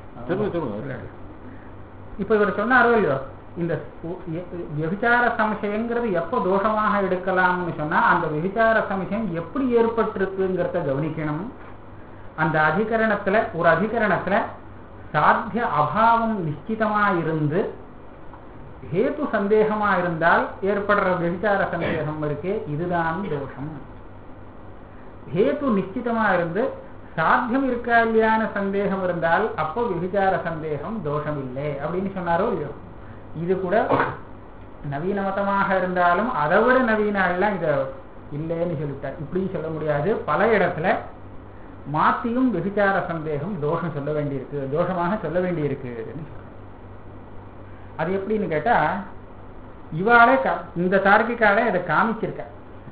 இப்ப
இவர் சொன்னாரோ இல்லையோ, இந்த விபச்சார சம்சயங்கிறது எப்போ தோஷமாக எடுக்கலாம்னு சொன்னா அந்த விபச்சார சம்சயம் எப்படி ஏற்பட்டிருக்குங்கிறத கவனிக்கணும். அந்த அதிகரணத்துல ஒரு அதிகரணத்துல சாத்திய அபாவம் நிச்சிதமா இருந்து ஹேத்து சந்தேகமா இருந்தால் ஏற்படுற விபச்சார சந்தேகம் இருக்கு, இதுதான் தோஷம். ஹேத்து நிச்சிதமா இருந்து சாத்தியம் இருக்கா இல்லையான சந்தேகம் இருந்தால் அப்போ விபச்சார சந்தேகம் தோஷம் இல்லை அப்படின்னு சொன்னாரோ இல்லையோ. இது கூட நவீன மதமாக இருந்தாலும் அதை விட நவீன எல்லாம் இதை இல்லைன்னு சொல்லிட்டார். இப்படியும் சொல்ல முடியாது. பல இடத்துல மாத்தியும் விபச்சார சந்தேகம் தோஷம் சொல்ல வேண்டியிருக்கு, தோஷமாக சொல்ல வேண்டியிருக்குன்னு சொல்ற. அது எப்படின்னு கேட்டா இவாளே இந்த தார்க்கிகாலே அதை காமிச்சிருக்க.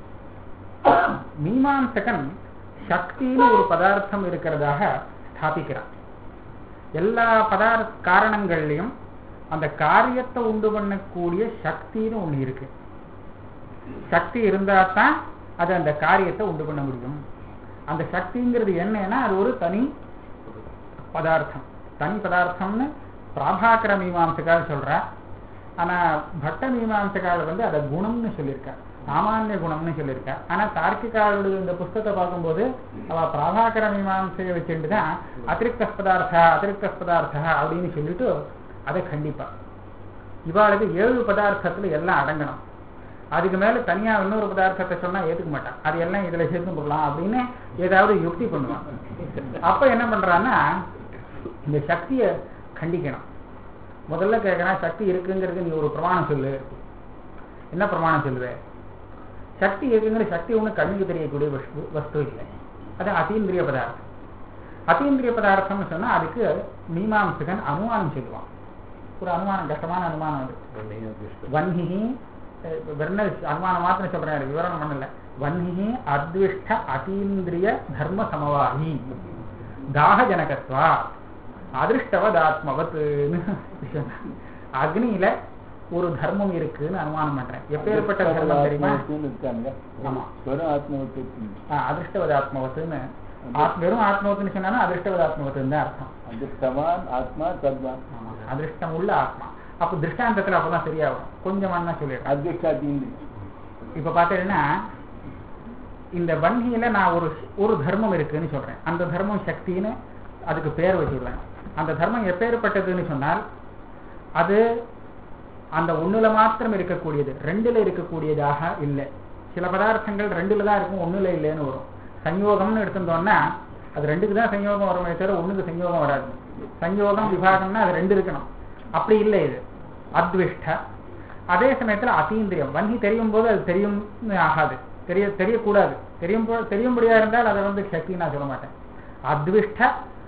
மீமாம்சகன் சக்தின்னு ஒரு பதார்த்தம் இருக்கிறதாக ஸ்தாபிக்கிறான். எல்லா பதார்த்த காரணங்கள்லையும் அந்த காரியத்தை உண்டு பண்ணக்கூடிய சக்தின்னு ஒண்ணு இருக்கு. சக்தி இருந்தா தான் அது அந்த காரியத்தை உண்டு பண்ண முடியும். அந்த சக்திங்கிறது என்னன்னா அது ஒரு தனி பதார்த்தம். தனி பதார்த்தம்னு பிராபாகர மீமாம்சகால் சொல்ற. ஆனா பட்ட மீமாம்சகால் வந்து அதை குணம்னு சொல்லியிருக்கா, சாமானிய குணம்னு சொல்லியிருக்கா. ஆனா தார்க்கிகாளுடைய இந்த புஸ்தகத்தை பார்க்கும்போது அவ பிராபாகர மீமாம்சையை வச்சுட்டுதான் அதிருப்த பதார்த்தா அதிருப்த பதார்த்தா அப்படின்னு சொல்லிட்டு அதை கண்டிப்பா. இவாளுக்கு ஏழு பதார்த்தத்துல எல்லாம் அடங்கணும். அதுக்கு மேல தனியா இன்னொரு பதார்த்தத்தை சொன்னா ஏத்துக்க மாட்டான். அது எல்லாம் இதுல சேர்த்து போடலாம் அப்படின்னு ஏதாவது யுக்தி பண்ணுவான். அப்ப என்ன பண்றான்னா இந்த சக்தியை கண்டிக்கணும். முதல்ல கேட்கறான், சக்தி இருக்குங்கிறது நீ ஒரு பிரமாணம் சொல்லு. என்ன பிரமாணம் சொல்லுவே? சக்தி இருக்குங்கிற சக்தி ஒண்ணு கண்ணுக்கு தெரியக்கூடிய வஸ்து இல்லை, அது அதீந்திரிய பதார்த்தம். அதீந்திரிய பதார்த்தம்னு சொன்னா அதுக்கு மீமாம்சகன் அனுமானம் சொல்லுவான். ஒரு அனுமானம், கஷ்டமான அனுமானம் அது. வன்ஹி வெறும் அனுமானம் மாத்திரம் சொல்றேன், விவரணம் பண்ணல. வன்ஹி அத்விஷ்ட அதீந்திரிய தர்ம சமவாகி தாக ஜனகத்வா அதிருஷ்டவதாத்மவத்னு அக்னியில ஒரு தர்மம் இருக்குன்னு அனுமானம் பண்றேன். எப்பேற்பட்ட தர்மம் தெரியுமா? அதிருஷ்டவதாத்மவத்துன்னு வெறும் ஆத்மவத்துன்னு சொன்னா அதிருஷ்டவதாத்மவத்துன்னு தான் அர்த்தம். அதிருஷ்டம் உள்ள ஆத்மா. அப்ப திருஷ்டாந்தத்துல அப்பதான் சரியாகும். கொஞ்சம் சொல்லிடுறேன். இப்ப பாத்தீங்கன்னா இந்த வன்னியில நான் ஒரு ஒரு தர்மம் இருக்குன்னு சொல்றேன். அந்த தர்மம் சக்தின்னு அதுக்கு பேர் வச்சுடுவேன். அந்த தர்மம் எப்பேற்பட்டதுன்னு சொன்னால் அது அந்த ஒண்ணுல மாத்திரம் இருக்கக்கூடியது, ரெண்டுல இருக்கக்கூடியதாக இல்லை. சில பதார்த்தங்கள் ரெண்டுல தான் இருக்கும், ஒண்ணுல இல்லைன்னு வரும். சஞ்யோகம்னு எடுத்துட்டோம்னா அது ரெண்டுக்கு தான் சஞ்யோகம் வருமே தவிர ஒண்ணுக்கு சஞ்யோகம் வராது. சஞ்யோகம் விபாகம்னா அது ரெண்டு இருக்கணும். அப்படி இல்லை, இது அத்விஷ்ட. அதே சமயத்துல அதீந்திரியம். வன்னி தெரியும் போது அது தெரியும் ஆகாது, தெரிய தெரியக்கூடாது. தெரியும் தெரியும்படியா இருந்தால் அதை வந்து சக்தி நான் சொல்ல மாட்டேன். அத்விஷ்ட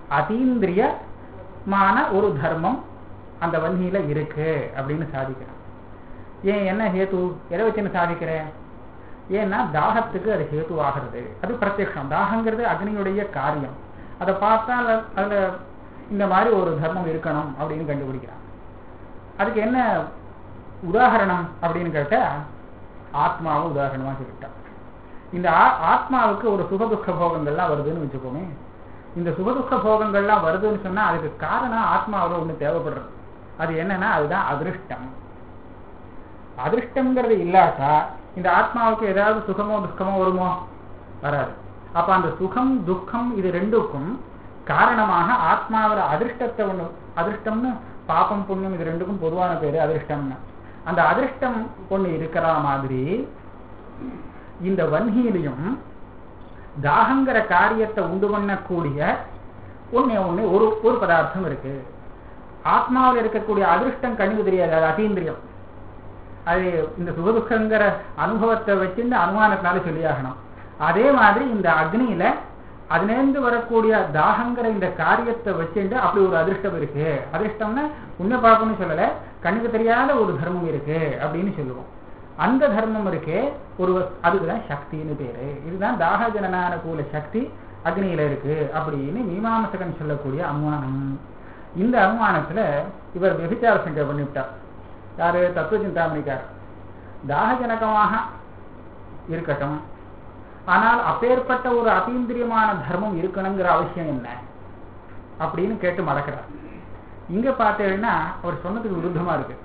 அதீந்திரியமான ஒரு தர்மம் அந்த வன்னியில இருக்கு அப்படின்னு சாதிக்கிறேன். ஏன் என்ன ஹேத்து? எதை வச்சுன்னு சாதிக்கிறேன்? ஏன்னா தாகத்துக்கு அது ஹேத்து ஆகிறது. அது பிரத்யக்ஷம். தாகங்கிறது அக்னியுடைய காரியம். அதை பார்த்தால் அதுல இந்த மாதிரி ஒரு தர்மம் இருக்கணும் அப்படின்னு கண்டுபிடிக்கிறான். அதுக்கு என்ன உதாரணம் அப்படின்னு கேட்டா ஆத்மாவும் உதாரணமா சொல்லிட்டான். இந்த ஆத்மாவுக்கு ஒரு சுகதுக்க போகங்கள்லாம் வருதுன்னு வச்சுக்கோமே. இந்த சுகதுக்க போகங்கள்லாம் வருதுன்னு சொன்னா அதுக்கு காரணம் ஆத்மாவில் ஒண்ணு தேவைப்படுறது. அது என்னன்னா அதுதான் அதிருஷ்டம். அதிருஷ்டம்ங்கிறது இல்லாட்டா இந்த ஆத்மாவுக்கு ஏதாவது சுகமோ துக்கமோ வருமோ? வராது. அப்ப அந்த சுகம் துக்கம் இது ரெண்டுக்கும் காரணமாக ஆத்மாவில் அதிருஷ்டத்தை ஒண்ணு, அதிருஷ்டம்னு பாபம் புண்ணியம் இது ரெண்டுக்கும் பொதுவான பேரு அதிருஷ்டம்னு. அந்த அதிருஷ்டம் ஒண்ணு இருக்கிற மாதிரி இந்த வன்னியிலையும் தாகங்கிற காரியத்தை உண்டு பண்ணக்கூடிய ஒன்னே ஒண்ணு ஒரு ஒரு பதார்த்தம் இருக்கு. ஆத்மாவில் இருக்கக்கூடிய அதிருஷ்டம் கண்ணுக்கு தெரியாது, அது அதீந்திரியம். அது இந்த சுகதுக்கங்கிற அனுபவத்தை வச்சுன்னு அனுமானத்தினால சொல்லியாகணும். அதே மாதிரி இந்த அக்னியில அதுலேருந்து வரக்கூடிய தாகங்கிற இந்த காரியத்தை வச்சுட்டு அப்படி ஒரு அதிருஷ்டம் இருக்கு. அதிருஷ்டம்னா உண்மை பார்க்கணும்னு சொல்லல, கண்ணுக்கு தெரியாத ஒரு தர்மம் இருக்கு அப்படின்னு சொல்லுவோம். அந்த தர்மம் இருக்கே ஒரு அதுக்குதான் சக்தின்னு பேரு. இதுதான் தாக ஜனனானுகூல சக்தி அக்னியில இருக்கு அப்படின்னு மீமாம்சகன் சொல்லக்கூடிய அனுமானம். இந்த அனுமானத்துல இவர் விபச்சார சங்கை பண்ணிவிட்டார். யாரு? தத்துவ சிந்தாமணிக்கார். தாகஜனகமாக இருக்கட்டும், ஆனால் அப்பேற்பட்ட ஒரு அதீந்திரியமான தர்மம் இருக்கணுங்கிற அவசியம் என்ன? அப்படின்னு கேட்டு மடக்கிறார். இங்க பார்த்தேன்னா அவர் சொன்னதுக்கு விருத்தமா இருக்கு.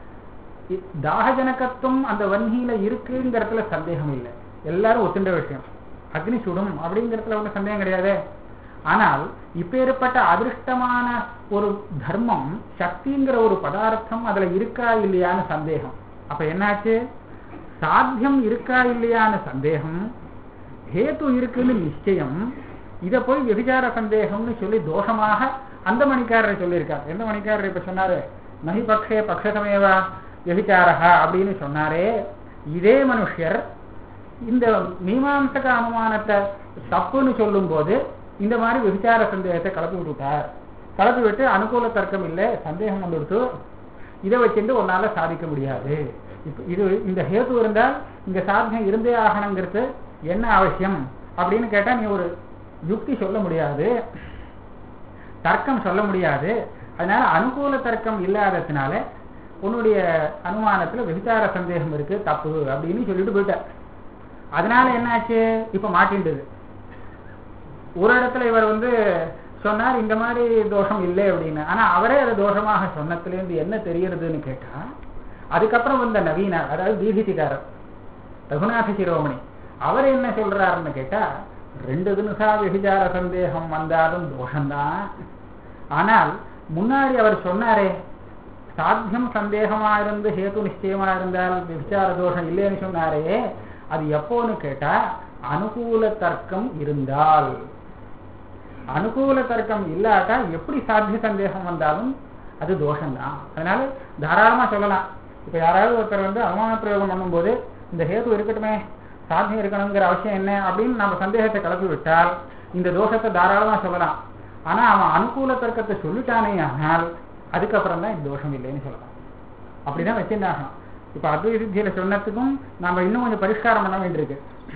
தாகஜனகத்துவம் அந்த வன்னியில இருக்குங்கிறதுல சந்தேகம் இல்லை, எல்லாரும் ஒத்துண்ட விஷயம். அக்னி சுடும் அப்படிங்கிறதுல ஒன்றும் சந்தேகம் கிடையாது. ஆனால் இப்பேற்பட்ட அதிருஷ்டமான ஒரு தர்மம், சக்திங்கிற ஒரு பதார்த்தம் அதுல இருக்கா இல்லையான்னு சந்தேகம். அப்ப என்னாச்சு, சாத்தியம் இருக்கா இல்லையான்னு சந்தேகம், ஹேத்து இருக்குன்னு நிச்சயம். இதை போய் விபச்சார சந்தேகம்னு சொல்லி தோஷமாக அந்த மணிக்காரரை சொல்லியிருக்கார். எந்த மணிக்காரர் இப்ப சொன்னாரு, நஹி பக்ஷே பக்ஷதமேவா விபச்சாரஹா அப்படின்னு சொன்னாரே, இதே மனுஷர் இந்த மீமாம்சக அனுமானத்தை தப்புன்னு சொல்லும் போது இந்த மாதிரி விபச்சார சந்தேகத்தை கலப்பி விட்டுட்டார். கலப்பி விட்டு அனுகூல தர்க்கம் இல்லை, சந்தேகம் வந்துடுத்து, இதை வச்சுட்டு ஒன்னால சாதிக்க முடியாது. இப்ப இது இந்த ஹேத்து இருந்தால் இங்க சாத்தியம் இருந்தே ஆகணுங்கிறது என்ன அவசியம் அப்படின்னு கேட்டா நீ ஒரு யுக்தி சொல்ல முடியாது, தர்க்கம் சொல்ல முடியாது. அதனால அனுகூல தர்க்கம் இல்லாததுனால உன்னுடைய அனுமானத்துல விபச்சார சந்தேகம் இருக்கு, தப்பு அப்படின்னு சொல்லிட்டு போயிட்ட. அதனால என்னாச்சு, இப்ப மாட்டின்றது. ஒரு இடத்துல இவர் வந்து சொன்னார் இந்த மாதிரி தோஷம் இல்லை அப்படின்னு, ஆனா அவரே அதை தோஷமாக சொன்னதுலேருந்து என்ன தெரியறதுன்னு கேட்டா, அதுக்கப்புறம் வந்த நவீனர், அதாவது தீபிதிகாரர் ரகுநாத சிரோமணி, அவர் என்ன சொல்றாருன்னு கேட்டா, ரெண்டு தினசா விபச்சார சந்தேகம் வந்தாலும் தோஷம்தான். ஆனால் முன்னாடி அவர் சொன்னாரே, சாத்தியம் சந்தேகமா இருந்து ஹேத்து நிச்சயமா இருந்தால் விபச்சார தோஷம் இல்லைன்னு சொன்னாரே, அது எப்போன்னு கேட்டா அனுகூல தர்க்கம் இருந்தால். அனுகூல தர்க்கம் இல்லாட்டா எப்படி சாத்திய சந்தேகம் வந்தாலும் அது தோஷம்தான். அதனால தாராளமா சொல்லலாம். இப்ப யாராவது ஒருத்தர் வந்து அனுமான பிரயோகம் பண்ணும் போது இந்த ஹேத்து இருக்கட்டுமே, சாத்தியம் இருக்கணுங்கிற அவசியம் என்ன அப்படின்னு நம்ம சந்தேகத்தை கலப்பி விட்டால் இந்த தோஷத்தை தாராளமா சொல்லலாம். ஆனா அவன் அனுகூல தர்க்கத்தை சொல்லிட்டானே ஆனால் அதுக்கப்புறம் தான் இந்த தோஷம் இல்லைன்னு சொல்லலாம். அப்படிதான் வச்சிருந்தாகணும். இப்ப அத்வைத சித்தியில சொன்னதுக்கும் நாம இன்னும் கொஞ்சம் பரிஷ்காரம் பண்ண வேண்டியிருக்கு.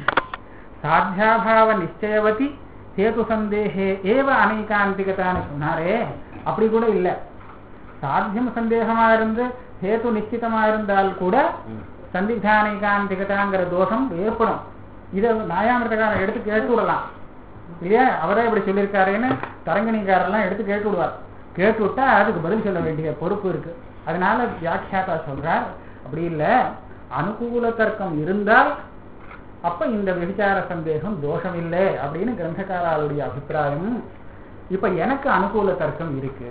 சாத்தியாபாவ நிச்சயவதி ஹேது சந்தேகே ஏவ அனைகாந்திகத்தான்னு சொன்னாரே, அப்படி கூட இல்லை. சாத்தியம் சந்தேகமா இருந்து ஹேது நிச்சிதமா இருந்தால் கூட சந்திக்தானைகாந்திகதாங்கிற தோஷம் ஏற்படும். இதை நியாயாமிரதக்காரன் எடுத்து கேட்டு விடலாம் இல்லையா, அவரே இப்படி சொல்லியிருக்காருன்னு தரங்கணிக்காரெல்லாம் எடுத்து கேட்டு விடுவார். கேட்டு விட்டா அதுக்கு பதில் சொல்ல வேண்டிய பொறுப்பு இருக்கு. அதனால வியாக்கியாதா சொல்றார், அப்படி இல்லை, அனுகூல தர்க்கம் இருந்தால் அப்ப இந்த விபச்சார சந்தேகம் தோஷம் இல்லை அப்படின்னு கிரந்தக்காரருடைய அபிப்பிராயம். இப்ப எனக்கு அனுகூல தர்க்கம் இருக்கு,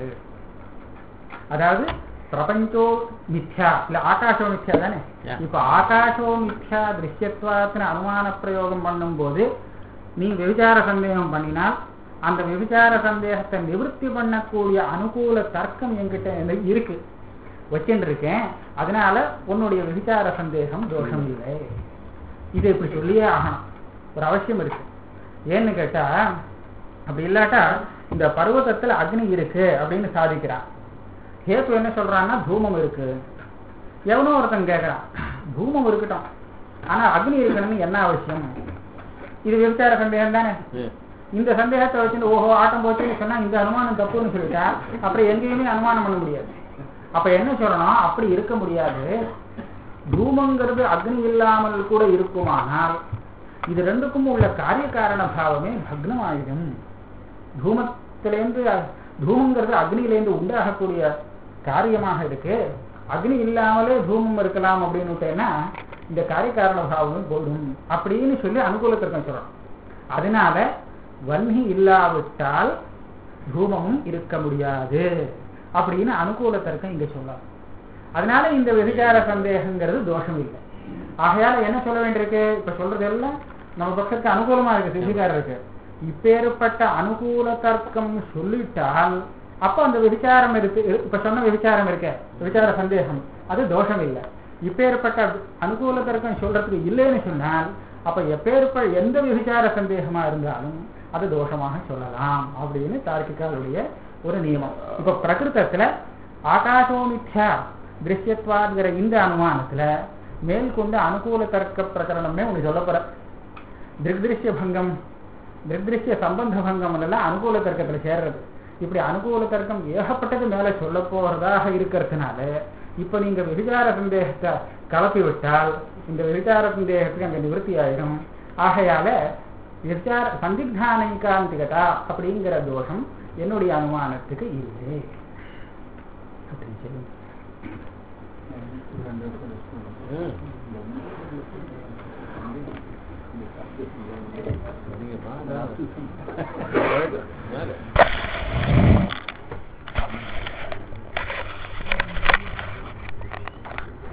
அதாவது பிரபஞ்சோ மித்யா இல்ல ஆகாஷோ மித்யா தானே. இப்ப ஆகாஷோ மித்யா திருஷ்யத்வாத்தின அனுமான பிரயோகம் பண்ணும் போது நீ விபச்சார சந்தேகம் பண்ணினால் அந்த விபச்சார சந்தேகத்தை நிவர்த்தி பண்ணக்கூடிய அனுகூல தர்க்கம் என்கிட்ட இருக்கு, வச்சுட்டு இருக்கேன். அதனால உன்னுடைய விபச்சார சந்தேகம் தோஷம் இல்லை. இது இப்படி சொல்லியே ஆகணும், ஒரு அவசியம் இருக்கு. ஏன்னு கேட்டா, அப்படி இல்லாட்டா இந்த பர்வதத்துல அக்னி இருக்கு அப்படின்னு சாதிக்கிறான். ஹேத்து என்ன சொல்றான்னா தூமம் இருக்கு. எவனோ ஒருத்தன் கேட்கறான், தூமம் இருக்கட்டும் ஆனா அக்னி இருக்கணும்னு என்ன அவசியம்? இது விபச்சார சந்தேகம் தானே. இந்த சந்தேகத்தை வச்சுட்டு ஓஹோ ஆட்டம் போச்சுன்னு சொன்னா இந்த அனுமானம் தப்புன்னு சொல்லிட்டா அப்புறம் எங்கேயுமே அனுமானம் பண்ண முடியாது. அப்ப என்ன சொல்லணும், அப்படி இருக்க முடியாது. தூமங்கிறது அக்னி இல்லாமல் கூட இருக்குமானால் இது ரெண்டுக்கும் உள்ள காரிய காரண பாவமே பக்னமாயிடும். தூமத்திலேருந்து தூமங்கிறது அக்னியிலேருந்து உண்டாகக்கூடிய காரியமாக இருக்கு. அக்னி இல்லாமலே தூமம் இருக்கலாம் அப்படின்னுட்டேன்னா இந்த காரிய காரண பாவமே போடும் அப்படின்னு சொல்லி அனுகூலத்திற்கும் சொல்றோம். அதனால வன்னி இல்லாவிட்டால் தூமமும் இருக்க முடியாது அப்படின்னு அனுகூலத்திற்கும் இங்க சொல்லலாம். அதனால இந்த விபச்சார சந்தேகங்கிறது தோஷம் இல்லை. ஆகையால என்ன சொல்ல வேண்டியிருக்கு, இப்ப சொல்றது எல்லாம் நம்ம பக்கத்துக்கு அனுகூலமா இருக்கு, சித்திகாரம் இருக்கு. இப்பேற்பட்ட அனுகூல தர்க்கம் சொல்லிட்டால் அப்ப அந்த விபச்சாரம் இருக்கு. இப்ப சொன்ன விபச்சாரம் இருக்க விபச்சார சந்தேகம் அது தோஷம் இல்லை. இப்பேற்பட்ட அனுகூல தர்க்கம் சொல்றதுக்கு இல்லைன்னு சொன்னால் அப்ப எப்பேற்ப எந்த விபச்சார சந்தேகமா இருந்தாலும் அது தோஷமாக சொல்லலாம் அப்படின்னு தார்க்கிகாருடைய ஒரு நியமம். இப்ப பிரகிருதத்துல ஆகாசோமித்யா திருஷ்யத்வாங்கிற இந்த அனுமானத்துல மேற்கொண்டு அனுகூல தர்க்க பிரகரணம்னே ஒண்ணு சொல்ல போற. திருஷ்ய பங்கம் திருஷ்ய சம்பந்த பங்கம் எல்லாம் அனுகூல தர்க்கத்துல சேர்றது. இப்படி அனுகூல தர்க்கம் ஏகப்பட்டது மேல சொல்ல போறதாக இருக்கிறதுனால இப்ப நீங்க விபச்சார சந்தேகத்தை கலப்பி விட்டால் இந்த விபச்சார சந்தேகத்துக்கு அங்க நிவர்த்தி ஆயிடும். ஆகையால விபச்சார சந்திக்தானைகாந்திகதா அப்படிங்கிற தோஷம் என்னுடைய அனுமானத்துக்கு இல்லை அப்படின்னு சொல்லி
நீங்க